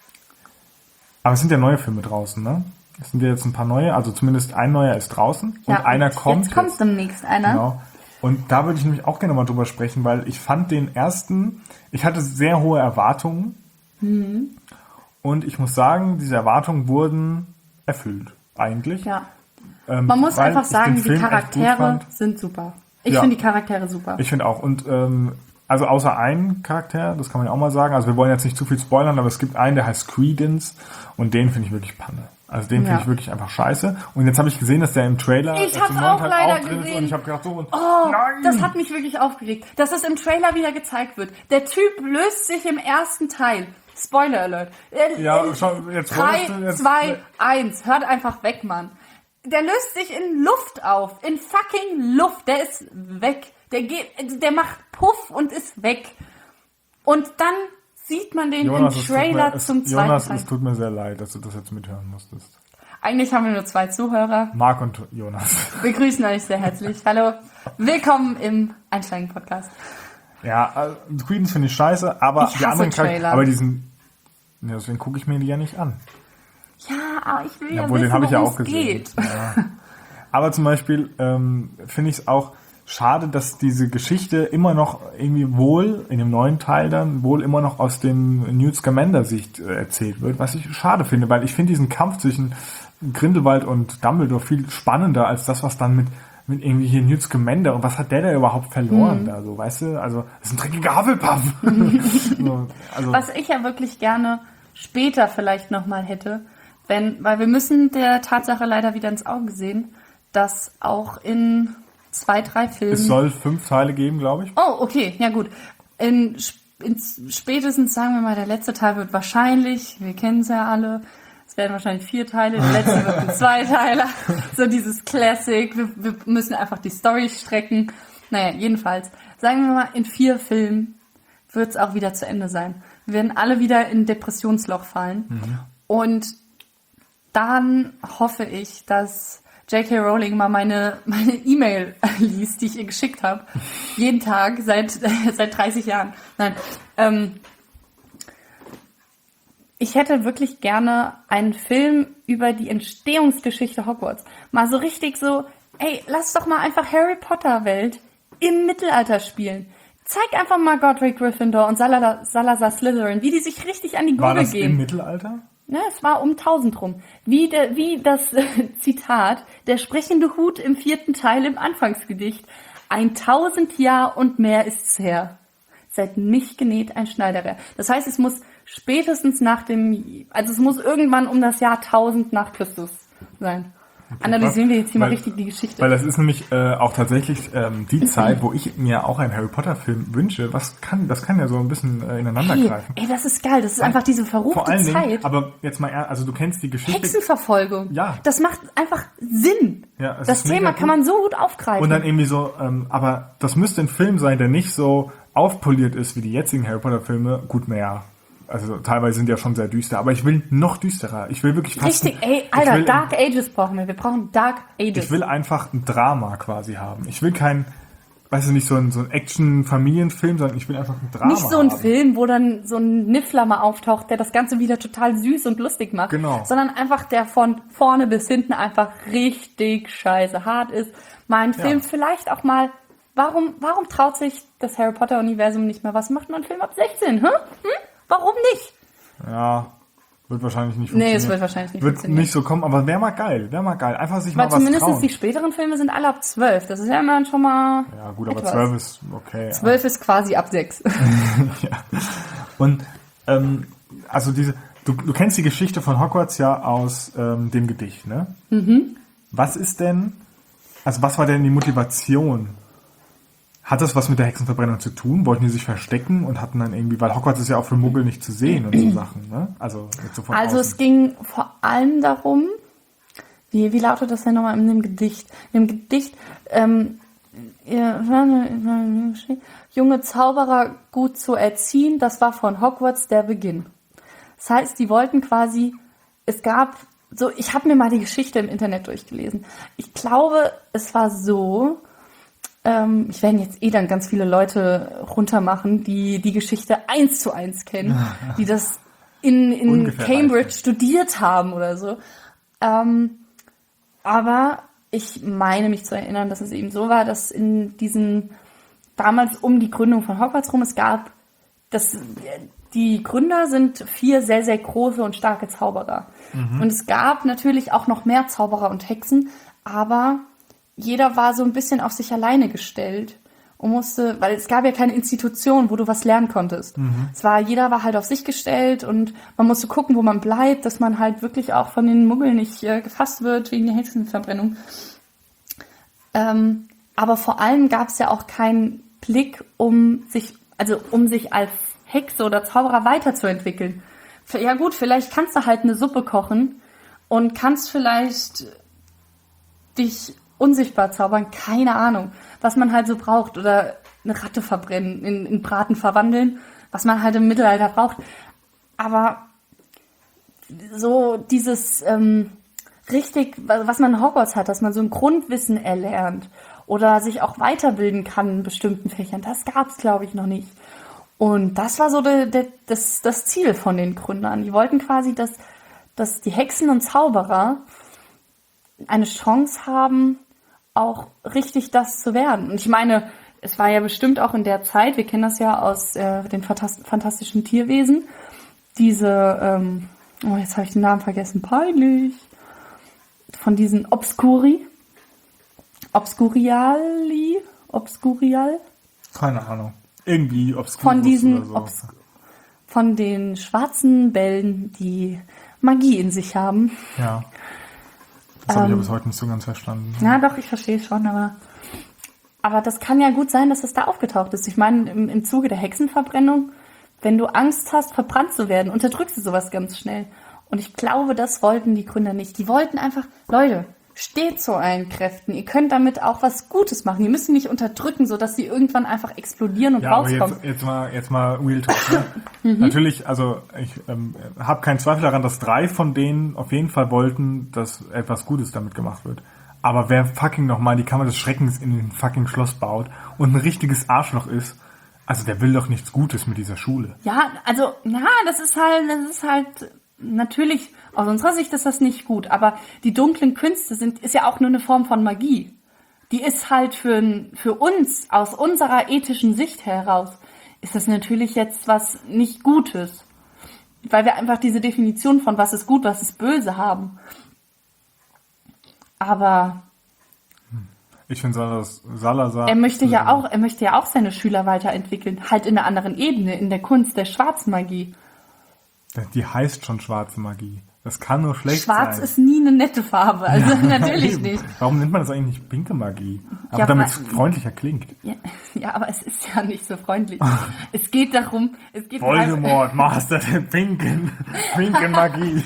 Aber es sind ja neue Filme draußen, ne? Es sind ja jetzt ein paar neue, also zumindest ein neuer ist draußen Ja, und einer kommt. Jetzt kommt jetzt. demnächst einer. Genau. Und da würde ich nämlich auch gerne mal drüber sprechen, weil ich fand den ersten, ich hatte sehr hohe Erwartungen. Mhm. Und ich muss sagen, diese Erwartungen wurden erfüllt, eigentlich. Ja. Ähm, Man muss weil einfach ich sagen, den die Film echt gut Charaktere fand. sind super. Ich Ja. finde die Charaktere super. Ich finde auch. Und ähm, also außer einen Charakter, das kann man ja auch mal sagen, also wir wollen jetzt nicht zu viel spoilern, aber es gibt einen, der heißt Credence und den finde ich wirklich Panne. Also den finde Ja. ich wirklich einfach scheiße. Und jetzt habe ich gesehen, dass der im Trailer Ich äh, hab's zum neuen auch Teil leider drin ist gesehen. und ich habe gedacht, so, und, Oh, nein! das hat mich wirklich aufgeregt, dass es im Trailer wieder gezeigt wird. Der Typ löst sich im ersten Teil. Spoiler Alert. Äh, Ja, äh, schon, jetzt drei, wolltest du jetzt- zwei, eins. Hört einfach weg, Mann. Der löst sich in Luft auf. In fucking Luft. Der ist weg. Der geht, der macht Puff und ist weg. Und dann sieht man den Jonas, im es tut Trailer mir, es, zum zweiten Jonas, Teil. es tut mir sehr leid, dass du das jetzt mithören musstest. Eigentlich haben wir nur zwei Zuhörer. Marc und Jonas. Wir grüßen euch sehr herzlich. Hallo. Willkommen im Einsteigen-Podcast. Ja, also, Credence finde ich scheiße, aber Ich die hasse anderen Charaktere, Trailer. aber diesen, ja, deswegen gucke ich mir die ja nicht an. Ja, aber ich will ja, Obwohl, wissen, den habe ich ja worum auch es gesehen. geht. Ja. Aber zum Beispiel ähm, finde ich es auch schade, dass diese Geschichte immer noch irgendwie wohl, in dem neuen Teil dann, wohl immer noch aus dem Newt Scamander-Sicht äh, erzählt wird, was ich schade finde, weil ich finde diesen Kampf zwischen Grindelwald und Dumbledore viel spannender als das, was dann mit mit irgendwie hier Newt Scamander und was hat der da überhaupt verloren Hm. da so, weißt du? Also, das ist ein dreckiger Hufflepuff. so, also, Was ich ja wirklich gerne später vielleicht nochmal hätte, wenn, weil wir müssen der Tatsache leider wieder ins Auge sehen, dass auch in zwei, drei Filmen... es soll fünf Teile geben, glaube ich. Oh, okay, ja gut. In, in spätestens, sagen wir mal, der letzte Teil wird wahrscheinlich, wir kennen es ja alle, Es werden wahrscheinlich vier Teile, der letzte wird ein Zweiteiler. So dieses Classic, wir, wir müssen einfach die Story strecken. Naja, jedenfalls, sagen wir mal, in vier Filmen wird es auch wieder zu Ende sein. Wir werden alle wieder in Depressionsloch fallen. Mhm. Und dann hoffe ich, dass J K. Rowling mal meine meine E-Mail liest, die ich ihr geschickt habe. Jeden Tag seit seit dreißig Jahren. Nein, ähm, ich hätte wirklich gerne einen Film über die Entstehungsgeschichte Hogwarts. Mal so richtig so, ey, lass doch mal einfach Harry Potter Welt im Mittelalter spielen. Zeig einfach mal Godric Gryffindor und Salazar, Salazar Slytherin, wie die sich richtig an die War Gurgel das gehen. im Mittelalter? Ja, es war um tausend rum. Wie, der, wie das äh, Zitat, der sprechende Hut im vierten Teil im Anfangsgedicht. Ein tausend Jahr und mehr ist's her. Seit mich genäht ein Schneiderer. Das heißt, es muss spätestens nach dem, also es muss irgendwann um das Jahr tausend nach Christus sein. Okay, analysieren wir jetzt hier weil, mal richtig die Geschichte. Weil das ist nämlich äh, auch tatsächlich ähm, die Zeit, wo ich mir auch einen Harry Potter Film wünsche. Was kann, das kann ja so ein bisschen äh, ineinander hey, greifen. Ey, das ist geil. Das ist weil, einfach diese verruchte vor allen Zeit. Dingen, aber jetzt mal, also du kennst die Geschichte. Hexenverfolgung. Ja. Das macht einfach Sinn. Ja, das Thema kann man so gut aufgreifen. Und dann irgendwie so, ähm, aber das müsste ein Film sein, der nicht so aufpoliert ist wie die jetzigen Harry Potter Filme. Gut, naja. Also teilweise sind die ja schon sehr düster, aber ich will noch düsterer. Ich will wirklich fast... Richtig, ey, Alter, Dark Ages brauchen wir. Wir brauchen Dark Ages. Ich will einfach ein Drama quasi haben. Ich will kein, weißt du, nicht so ein, so ein Action-Familienfilm, sondern ich will einfach ein Drama haben. Nicht so ein haben. Film, wo dann so ein Niffler mal auftaucht, der das Ganze wieder total süß und lustig macht. Genau. Sondern einfach, der von vorne bis hinten einfach richtig scheiße hart ist. Mal ein Film ja. vielleicht auch mal... Warum, warum traut sich das Harry Potter-Universum nicht mehr? Was macht man einen Film ab sechzehn? Hm? Hm? Warum nicht? Ja, wird wahrscheinlich nicht funktionieren. Nee, es wird wahrscheinlich nicht wird funktionieren. Wird nicht so kommen, aber wäre mal geil, wäre mal geil. Einfach sich Weil mal was zumindest trauen. die späteren Filme sind alle ab zwölf. Das ist ja immer schon mal Ja gut, aber etwas. zwölf ist okay. zwölf ist quasi ab sechs. Ja. Und ähm, also diese, du, du kennst die Geschichte von Hogwarts ja aus ähm, dem Gedicht, ne? Mhm. Was ist denn, also was war denn die Motivation? Hat das was mit der Hexenverbrennung zu tun? Wollten die sich verstecken und hatten dann irgendwie, weil Hogwarts ist ja auch für Muggel nicht zu sehen und so Sachen, ne? Also, jetzt so von also außen. Es ging vor allem darum, wie, wie lautet das denn nochmal in dem Gedicht? In dem Gedicht, ähm, junge Zauberer gut zu erziehen, das war von Hogwarts der Beginn. Das heißt, die wollten quasi, es gab, so, ich habe mir mal die Geschichte im Internet durchgelesen. Ich glaube, es war so, ich werde jetzt eh dann ganz viele Leute runtermachen, die die Geschichte eins zu eins kennen, die das in, in Cambridge reichen. studiert haben oder so. Ähm, aber ich meine mich zu erinnern, dass es eben so war, dass in diesen, damals um die Gründung von Hogwarts rum, es gab, das, die Gründer sind vier sehr, sehr große und starke Zauberer. Mhm. Und es gab natürlich auch noch mehr Zauberer und Hexen, aber jeder war so ein bisschen auf sich alleine gestellt und musste, weil es gab ja keine Institution, wo du was lernen konntest. Mhm. Es war, jeder war halt auf sich gestellt und man musste gucken, wo man bleibt, dass man halt wirklich auch von den Muggeln nicht äh, gefasst wird wegen der Hexenverbrennung. Ähm, aber vor allem gab es ja auch keinen Blick, um sich, also um sich als Hexe oder Zauberer weiterzuentwickeln. Ja gut, vielleicht kannst du halt eine Suppe kochen und kannst vielleicht dich unsichtbar zaubern, keine Ahnung, was man halt so braucht, oder eine Ratte verbrennen, in, in Braten verwandeln, was man halt im Mittelalter braucht. Aber so dieses ähm, richtig, was man in Hogwarts hat, dass man so ein Grundwissen erlernt oder sich auch weiterbilden kann in bestimmten Fächern, das gab es, glaube ich, noch nicht. Und das war so de, de, das, das Ziel von den Gründern. Die wollten quasi, dass, dass die Hexen und Zauberer eine Chance haben, auch richtig das zu werden. Und ich meine, es war ja bestimmt auch in der Zeit, wir kennen das ja aus äh, den Phantast- fantastischen Tierwesen, diese, ähm, oh, jetzt habe ich den Namen vergessen, peinlich, von diesen Obscuri, Obscuriali, Obscurial? Keine Ahnung. Irgendwie Obscurus von diesen oder so. Obs- von den schwarzen Bällen, die Magie in sich haben. Ja. Das habe ich ja bis heute nicht so ganz verstanden. Ja, doch, ich verstehe schon, aber, aber das kann ja gut sein, dass es da aufgetaucht ist. Ich meine, im, im Zuge der Hexenverbrennung, wenn du Angst hast, verbrannt zu werden, unterdrückst du sowas ganz schnell. Und ich glaube, das wollten die Gründer nicht. Die wollten einfach, Leute, steht zu euren Kräften. Ihr könnt damit auch was Gutes machen. Ihr müsst sie nicht unterdrücken, sodass sie irgendwann einfach explodieren und Ja, aber rauskommen. jetzt, jetzt mal, jetzt mal Real Talk. Ne? Natürlich, also ich ähm, habe keinen Zweifel daran, dass drei von denen auf jeden Fall wollten, dass etwas Gutes damit gemacht wird. Aber wer fucking nochmal die Kammer des Schreckens in den fucking Schloss baut und ein richtiges Arschloch ist, also der will doch nichts Gutes mit dieser Schule. Ja, also, na, das ist halt, das ist halt, natürlich, aus unserer Sicht ist das nicht gut, aber die dunklen Künste sind, ist ja auch nur eine Form von Magie. Die ist halt für, für uns, aus unserer ethischen Sicht heraus, ist das natürlich jetzt was nicht Gutes. Weil wir einfach diese Definition von was ist gut, was ist böse haben. Aber Ich finde Salazar, Salazar... er möchte ja auch, er möchte ja auch seine Schüler weiterentwickeln, halt in einer anderen Ebene, in der Kunst der Schwarzmagie. Die heißt schon schwarze Magie. Das kann nur schlecht Schwarz sein. ist nie eine nette Farbe, also natürlich Eben. nicht. Warum nennt man das eigentlich nicht pinke Magie? Aber Ja, damit es aber- freundlicher klingt. Ja, ja, aber es ist ja nicht so freundlich. Es geht darum, es geht Voldemort, Master der pinken, pinken Magie.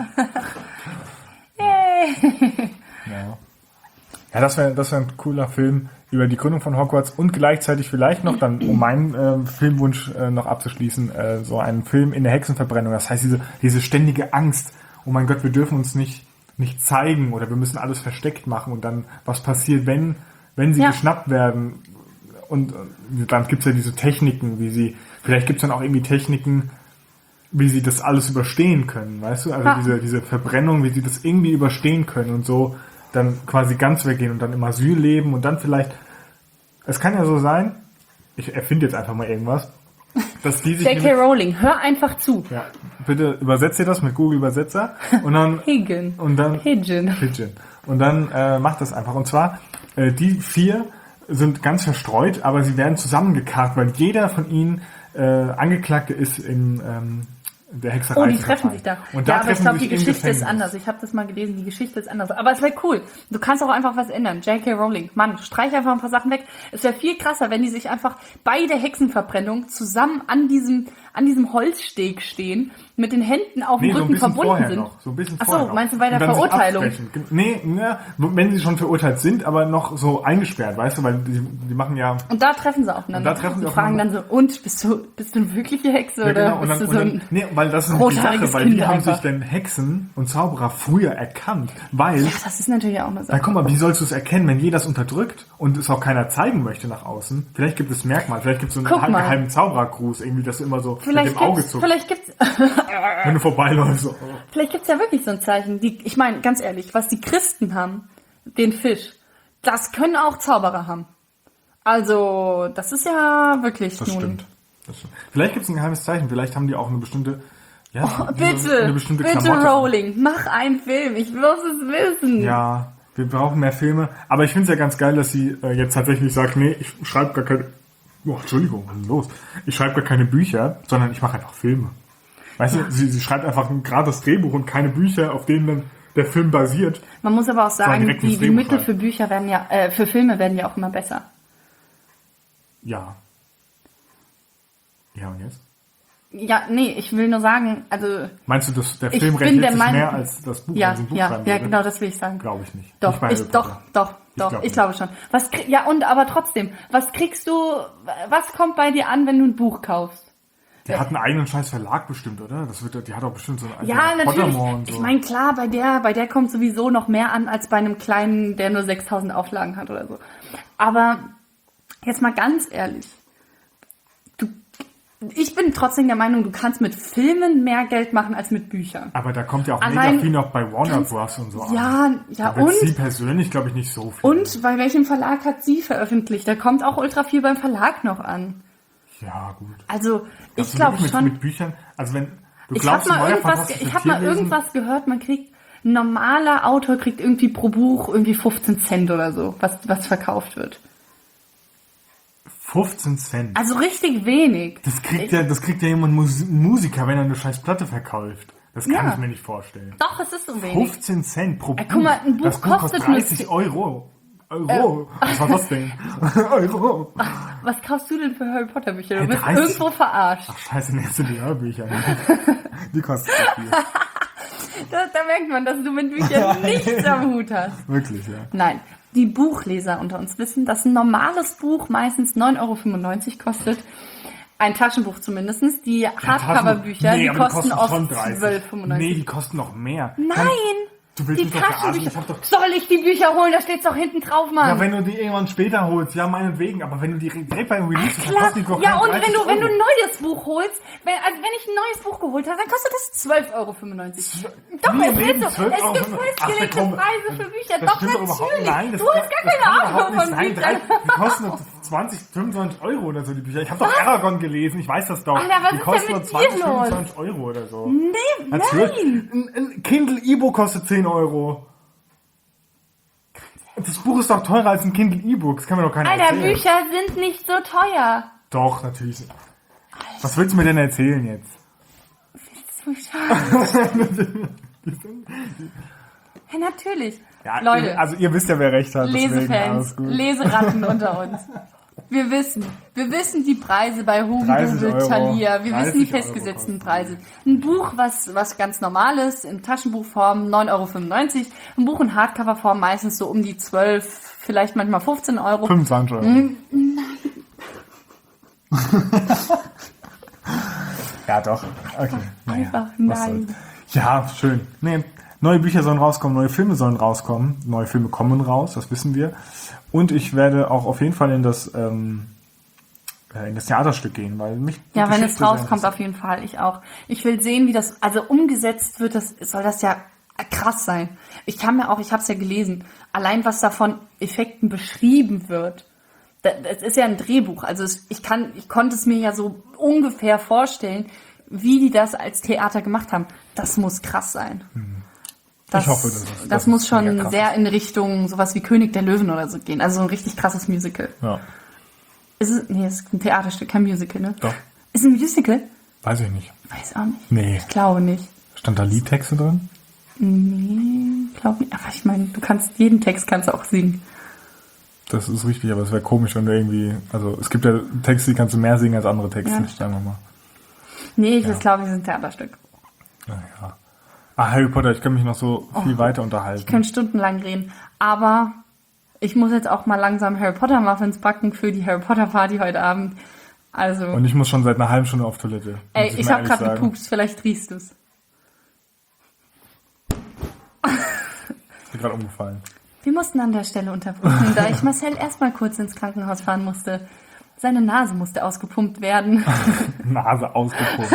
Yay. Ja, ja das wäre das wär ein cooler Film über die Gründung von Hogwarts und gleichzeitig vielleicht noch, dann um meinen äh, Filmwunsch äh, noch abzuschließen, äh, so einen Film in der Hexenverbrennung. Das heißt, diese, diese ständige Angst, oh mein Gott, wir dürfen uns nicht, nicht zeigen oder wir müssen alles versteckt machen und dann, was passiert, wenn, wenn sie Ja. geschnappt werden. Und, und dann gibt's ja diese Techniken, wie sie, vielleicht gibt's dann auch irgendwie Techniken, wie sie das alles überstehen können, weißt du? Also Ja. diese, diese Verbrennung, wie sie das irgendwie überstehen können und so dann quasi ganz weggehen und dann im Asyl leben und dann vielleicht, es kann ja so sein, ich erfinde jetzt einfach mal irgendwas, dass die sich... J K. Rowling, hör einfach zu. ja, bitte übersetzt ihr das mit Google Übersetzer und dann... Higgin. Und dann... Pigeon. Pigeon. Und dann äh, macht das einfach. Und zwar, äh, die vier sind ganz verstreut, aber sie werden zusammengekarrt, weil jeder von ihnen äh, Angeklagte ist in ähm, der Hexerei. Oh, die treffen sich da. Und da ja, aber ich treffen glaube, sich die im Geschichte ist Gefängnis. anders. Ich habe das mal gelesen, die Geschichte ist anders. Aber es wäre cool. Du kannst auch einfach was ändern. J K. Rowling, Mann, streich einfach ein paar Sachen weg. Es wäre viel krasser, wenn die sich einfach bei der Hexenverbrennung zusammen an diesem, an diesem Holzsteg stehen, mit den Händen auf dem Nee, so ein Rücken bisschen verbunden vorher sind. noch. So ein bisschen Ach so, vorher noch. meinst du bei der Und dann sich Verurteilung? absprechen. Ge- Nee, ne, wenn sie schon verurteilt sind, aber noch so eingesperrt, weißt du, weil die, die machen ja... Und da treffen sie aufeinander. Und da treffen sie die fragen dann aufeinander. so, und, bist du, bist du eine wirkliche Hexe Ja, oder genau, und bist dann, du so und ein... dann, nee, weil das ist die rothaariges Sache, weil die Kind haben einfach? sich denn Hexen und Zauberer früher erkannt, weil... Ja, das ist natürlich auch eine Na Sache. guck mal, wie sollst du es erkennen, wenn jeder das unterdrückt und es auch keiner zeigen möchte nach außen? Vielleicht gibt es Merkmal, vielleicht gibt es so einen Guck mal. geheimen Zauberergruß, irgendwie, dass du immer so Vielleicht mit dem Auge gibt's, zuckst, vielleicht gibt's, wenn du vorbeiläufst. So. vielleicht gibt's ja wirklich so ein Zeichen. Die, ich meine, ganz ehrlich, was die Christen haben, den Fisch, das können auch Zauberer haben. Also, das ist ja wirklich Das nun... stimmt. Das stimmt. Vielleicht gibt es ein geheimes Zeichen, vielleicht haben die auch eine bestimmte, ja, Oh, diese- bitte, eine bestimmte bitte Klamotte. Rowling, mach einen Film, ich muss es wissen. Ja, wir brauchen mehr Filme. Aber ich finde es ja ganz geil, dass sie äh, jetzt tatsächlich sagt, nee, ich schreibe gar keine... Oh, Entschuldigung, was ist los? Ich schreibe gar keine Bücher, sondern ich mache einfach Filme. Weißt du, sie, sie schreibt einfach ein gratis Drehbuch und keine Bücher, auf denen dann der Film basiert. Man muss aber auch sagen, direkt ins die, die Drehbuch Mittel rein. für Bücher werden ja, äh, für Filme werden ja auch immer besser. Ja. Ja, und jetzt? Ja, nee, ich will nur sagen, also... Meinst du, dass der Ich Film bin rentiert der sich Meinung- mehr als das Buch? Ja, als ein Buch ja, schreiben ja, würde? genau, das will ich sagen. Glaube ich nicht. Doch, Nicht bei ich, Harry doch, Potter. doch, doch, glaub ich nicht. glaube schon. Was krieg, ja, und aber trotzdem, was kriegst du, was kommt bei dir an, wenn du ein Buch kaufst? Die hat einen eigenen scheiß Verlag bestimmt, oder? Das wird, die hat auch bestimmt so einen Ja, eigenen natürlich. Pottermore und so. Ich meine, klar, bei der, bei der kommt sowieso noch mehr an als bei einem kleinen, der nur sechstausend Auflagen hat oder so. Aber jetzt mal ganz ehrlich, du, ich bin trotzdem der Meinung, du kannst mit Filmen mehr Geld machen als mit Büchern. Aber da kommt ja auch Allein- mega viel noch bei Warner ganz- Bros. Und so an. Ja, ja, Da wird und? sie persönlich, glaube ich, nicht so viel. Und bei welchem Verlag hat sie veröffentlicht? Da kommt auch ultra viel beim Verlag noch an. Ja, gut. Also, ich Glaubst du glaube wirklich mit, schon. mit Büchern, also wenn du Ich glaubst, habe ein mal neuer irgendwas, fantastisches ich habe mal Tierwesen- irgendwas gehört, man kriegt, ein normaler Autor kriegt irgendwie pro Buch irgendwie fünfzehn Cent oder so, was, was verkauft wird. fünfzehn Cent. Also richtig wenig. Das kriegt ja, das kriegt ja jemand Mus- Musiker, wenn er eine scheiß Platte verkauft. Das kann Ja. ich mir nicht vorstellen. Doch, es ist so wenig. fünfzehn Cent pro Ja, Buch. guck mal, ein Buch das Buch kostet kostet nur dreißig zehn- Euro. Euro. Was war das denn? Euro. Was kaufst du denn für Harry Potter Bücher? Du Hey, bist dreißig irgendwo verarscht. Ach scheiße, nächste die Hörbücher. Die kosten so viel. Das, da merkt man, dass du mit Büchern nichts am Hut hast. Wirklich, ja. Nein, die Buchleser unter uns wissen, dass ein normales Buch meistens neun Euro fünfundneunzig kostet. Ein Taschenbuch zumindest. Die Hardcover-Bücher, Nee, die aber kosten oft schon dreißig. zwölf Euro fünfundneunzig. Nee, die kosten noch mehr. Nein! Kann, du willst Die mich doch verarschen. Taschenbücher. Ich hab doch, Soll ich die Bücher holen? Da steht's doch hinten drauf, Mann. ja, wenn du die irgendwann später holst, ja, meinetwegen. Aber wenn du die direkt beim Release hast, dann Klar. kostet die doch Ja, und dreißig wenn du, wenn du Euro. ein neues Buch holst, wenn, also wenn ich ein neues Buch geholt habe, dann kostet das zwölf Euro fünfundneunzig. Doch, Nie es im Leben ist so. zwölf Es Euro gibt fünfundneunzig. Ach, festgelegte komm. Preise für Bücher. Das Doch, stimmt doch überhaupt natürlich. Nein, das du hast kann- gar das keine kann Ahnung überhaupt nicht von sein. Büchern. Drei- Die kosten doch zwanzig, fünfundzwanzig Euro oder so, die Bücher. Ich habe doch Aragon gelesen, ich weiß das doch. Alter, was die ist kosten denn nur mit zwanzig, dir los? fünfundzwanzig Euro oder so. Nee, Natürlich. nein. Ein, ein Kindle E-Book kostet zehn Euro. Das Buch ist doch teurer als ein Kindle E-Book. Das kann mir doch keiner Alter, erzählen. Bücher sind nicht so teuer. Doch, natürlich. Was willst du mir denn erzählen jetzt? Ja, natürlich. Ja, Leute, ihr, also ihr wisst ja, wer recht hat. Deswegen Lesefans, alles gut. Leseratten unter uns. Wir wissen, wir wissen die Preise bei dreißig Hugendubel, Euro. Thalia, wir wissen die dreißig Euro festgesetzten kosten Preise. Ein Buch, was, was ganz normal ist, in Taschenbuchform neun Euro fünfundneunzig, ein Buch in Hardcoverform meistens so um die zwölf, vielleicht manchmal fünfzehn Euro. fünfundzwanzig Euro. Hm, Ja, doch. Okay. Naja, Einfach was nein. soll's. Ja, schön. Nee, neue Bücher sollen rauskommen, neue Filme sollen rauskommen. Neue Filme kommen raus, das wissen wir. Und ich werde auch auf jeden Fall in das, ähm, äh, in das Theaterstück gehen, weil mich die Ja, wenn es Geschichte sehr rauskommt, interessiert. auf jeden Fall. Ich auch. Ich will sehen, wie das, also umgesetzt wird, das soll das ja krass sein. Ich kann mir auch, ich habe es ja gelesen, allein was da von Effekten beschrieben wird. Da- Es ist ja ein Drehbuch, also es, ich kann, ich konnte es mir ja so ungefähr vorstellen, wie die das als Theater gemacht haben. Das muss krass sein. Das, hoffe, dass es- das, dass muss es mega schon krass sehr in Richtung sowas wie König der Löwen oder so gehen. Also so ein richtig krasses Musical. Ja, Ist es, nee, es ist ein Theaterstück, kein Musical, ne? doch. Ist ein Musical? Weiß ich nicht. Weiß auch nicht. Nee. Ich glaube nicht. Stand da Liedtexte drin? Nee, glaube nicht. Aber ich meine, du kannst jeden Text kannst du auch singen. Das ist richtig, aber es wäre komisch, wenn du irgendwie, also es gibt ja Texte, die kannst du mehr singen als andere Texte, Ja. sagen wir mal. Nee, ich glaube, es ist ein Theaterstück. Naja. Ah, Harry Potter, ich kann mich noch so viel weiter unterhalten. Ich könnte stundenlang reden. Aber ich muss jetzt auch mal langsam Harry Potter Muffins backen für die Harry Potter Party heute Abend. Also, Und ich muss schon seit einer halben Stunde auf Toilette. ey, muss ich mal habe ehrlich gerade sagen. gepupst, vielleicht riechst du es. Ist mir gerade umgefallen. Wir mussten an der Stelle unterbrechen, da ich Marcel erstmal kurz ins Krankenhaus fahren musste. Seine Nase musste ausgepumpt werden. Nase ausgepumpt.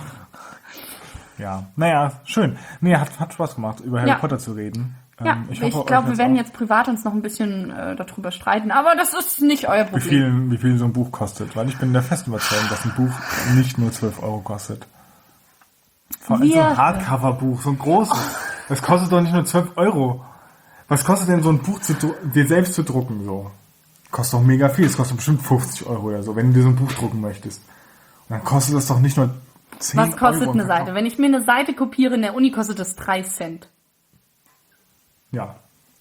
Ja, naja, schön. Nee, hat, hat Spaß gemacht, über Harry Ja. Potter zu reden. Ja, Ähm, ich, hoffe, euch glaube, wir hat's werden auch- jetzt privat uns noch ein bisschen äh, darüber streiten, aber das ist nicht euer Wie Problem. viel, wie viel so ein Buch kostet. Weil ich bin der festen Überzeugung, dass ein Buch nicht nur zwölf Euro kostet. Vor allem so Wir- ein Hardcover-Buch, so ein großes. Das kostet doch nicht nur zwölf Euro. Was kostet denn so ein Buch zu, dru- dir selbst zu drucken? So? Kostet doch mega viel. Es kostet bestimmt fünfzig Euro oder so, wenn du dir so ein Buch drucken möchtest. Und dann kostet das doch nicht nur zehn Euro. Was kostet im eine Verkauf. Seite? Wenn ich mir eine Seite kopiere in der Uni, kostet das drei Cent. Ja.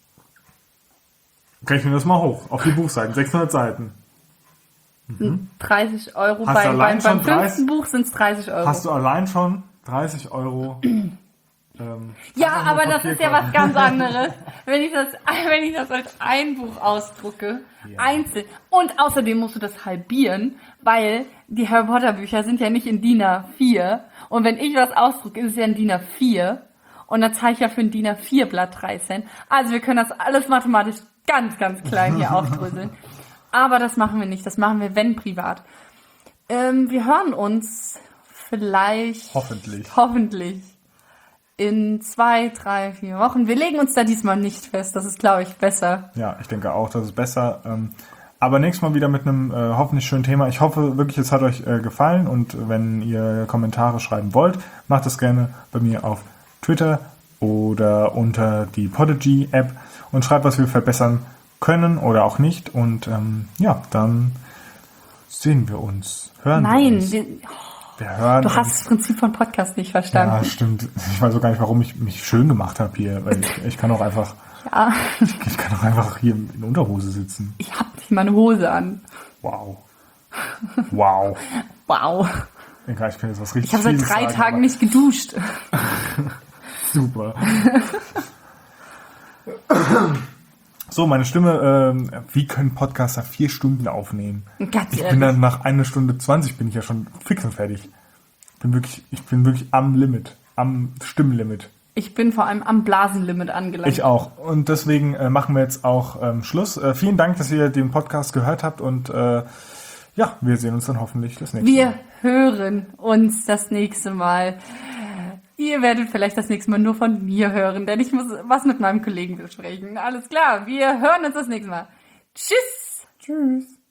Rechnen das mal hoch. Auf die Buchseiten. sechshundert Seiten. dreißig Euro. Hast Bei, du allein beim beim schon dreißig fünften Buch sind es dreißig Euro. Hast du allein schon dreißig Euro. ähm, ja, einfach nur aber das Papier ist ja kaufen. was ganz anderes. wenn ich das, wenn ich das als ein Buch ausdrucke, Ja. einzeln. Und außerdem musst du das halbieren, weil die Harry Potter Bücher sind ja nicht in D I N A vier. Und wenn ich was ausdrucke, ist es ja in D I N A vier. Und dann zahle ich ja für ein D I N A vier Blatt drei Cent. Also wir können das alles mathematisch ganz, ganz klein hier aufdröseln. Aber das machen wir nicht. Das machen wir, wenn, privat. Ähm, wir hören uns vielleicht... Hoffentlich. Hoffentlich. In zwei, drei, vier Wochen. Wir legen uns da diesmal nicht fest. Das ist, glaube ich, besser. Ja, ich denke auch, das ist besser. Ähm, aber nächstes Mal wieder mit einem äh, hoffentlich schönen Thema. Ich hoffe wirklich, es hat euch äh, gefallen. Und wenn ihr Kommentare schreiben wollt, macht das gerne bei mir auf Twitter oder unter die Podigy-App und schreibt, was wir verbessern können oder auch nicht. Und ähm, ja, dann sehen wir uns. Hören wir Nein, uns. wir, Wir hören du uns. hast das Prinzip von Podcast nicht Ja, verstanden. stimmt. Ich weiß auch gar nicht, warum ich mich schön gemacht habe hier. Weil ich, ich kann auch einfach, Ja, ich kann auch einfach hier in Unterhose sitzen. ich habe nicht mal eine Hose an. Wow. Wow. Wow. Egal, ich kann jetzt was richtig Ich habe seit Fieses drei sagen, Tagen aber nicht geduscht. Super. So, meine Stimme, ähm, wie können Podcaster vier Stunden aufnehmen? Ganz Ich ehrlich. bin dann nach einer Stunde zwanzig bin ich ja schon fix und fertig. Ich bin wirklich, ich bin wirklich am Limit, am Stimmlimit. Ich bin vor allem am Blasenlimit angelangt. Ich auch. Und deswegen äh, machen wir jetzt auch ähm, Schluss. Äh, vielen Dank, dass ihr den Podcast gehört habt und äh, ja, wir sehen uns dann hoffentlich das nächste Wir Mal. hören uns das nächste Mal. Ihr werdet vielleicht das nächste Mal nur von mir hören, denn ich muss was mit meinem Kollegen besprechen. Alles klar, wir hören uns das nächste Mal. Tschüss! Tschüss.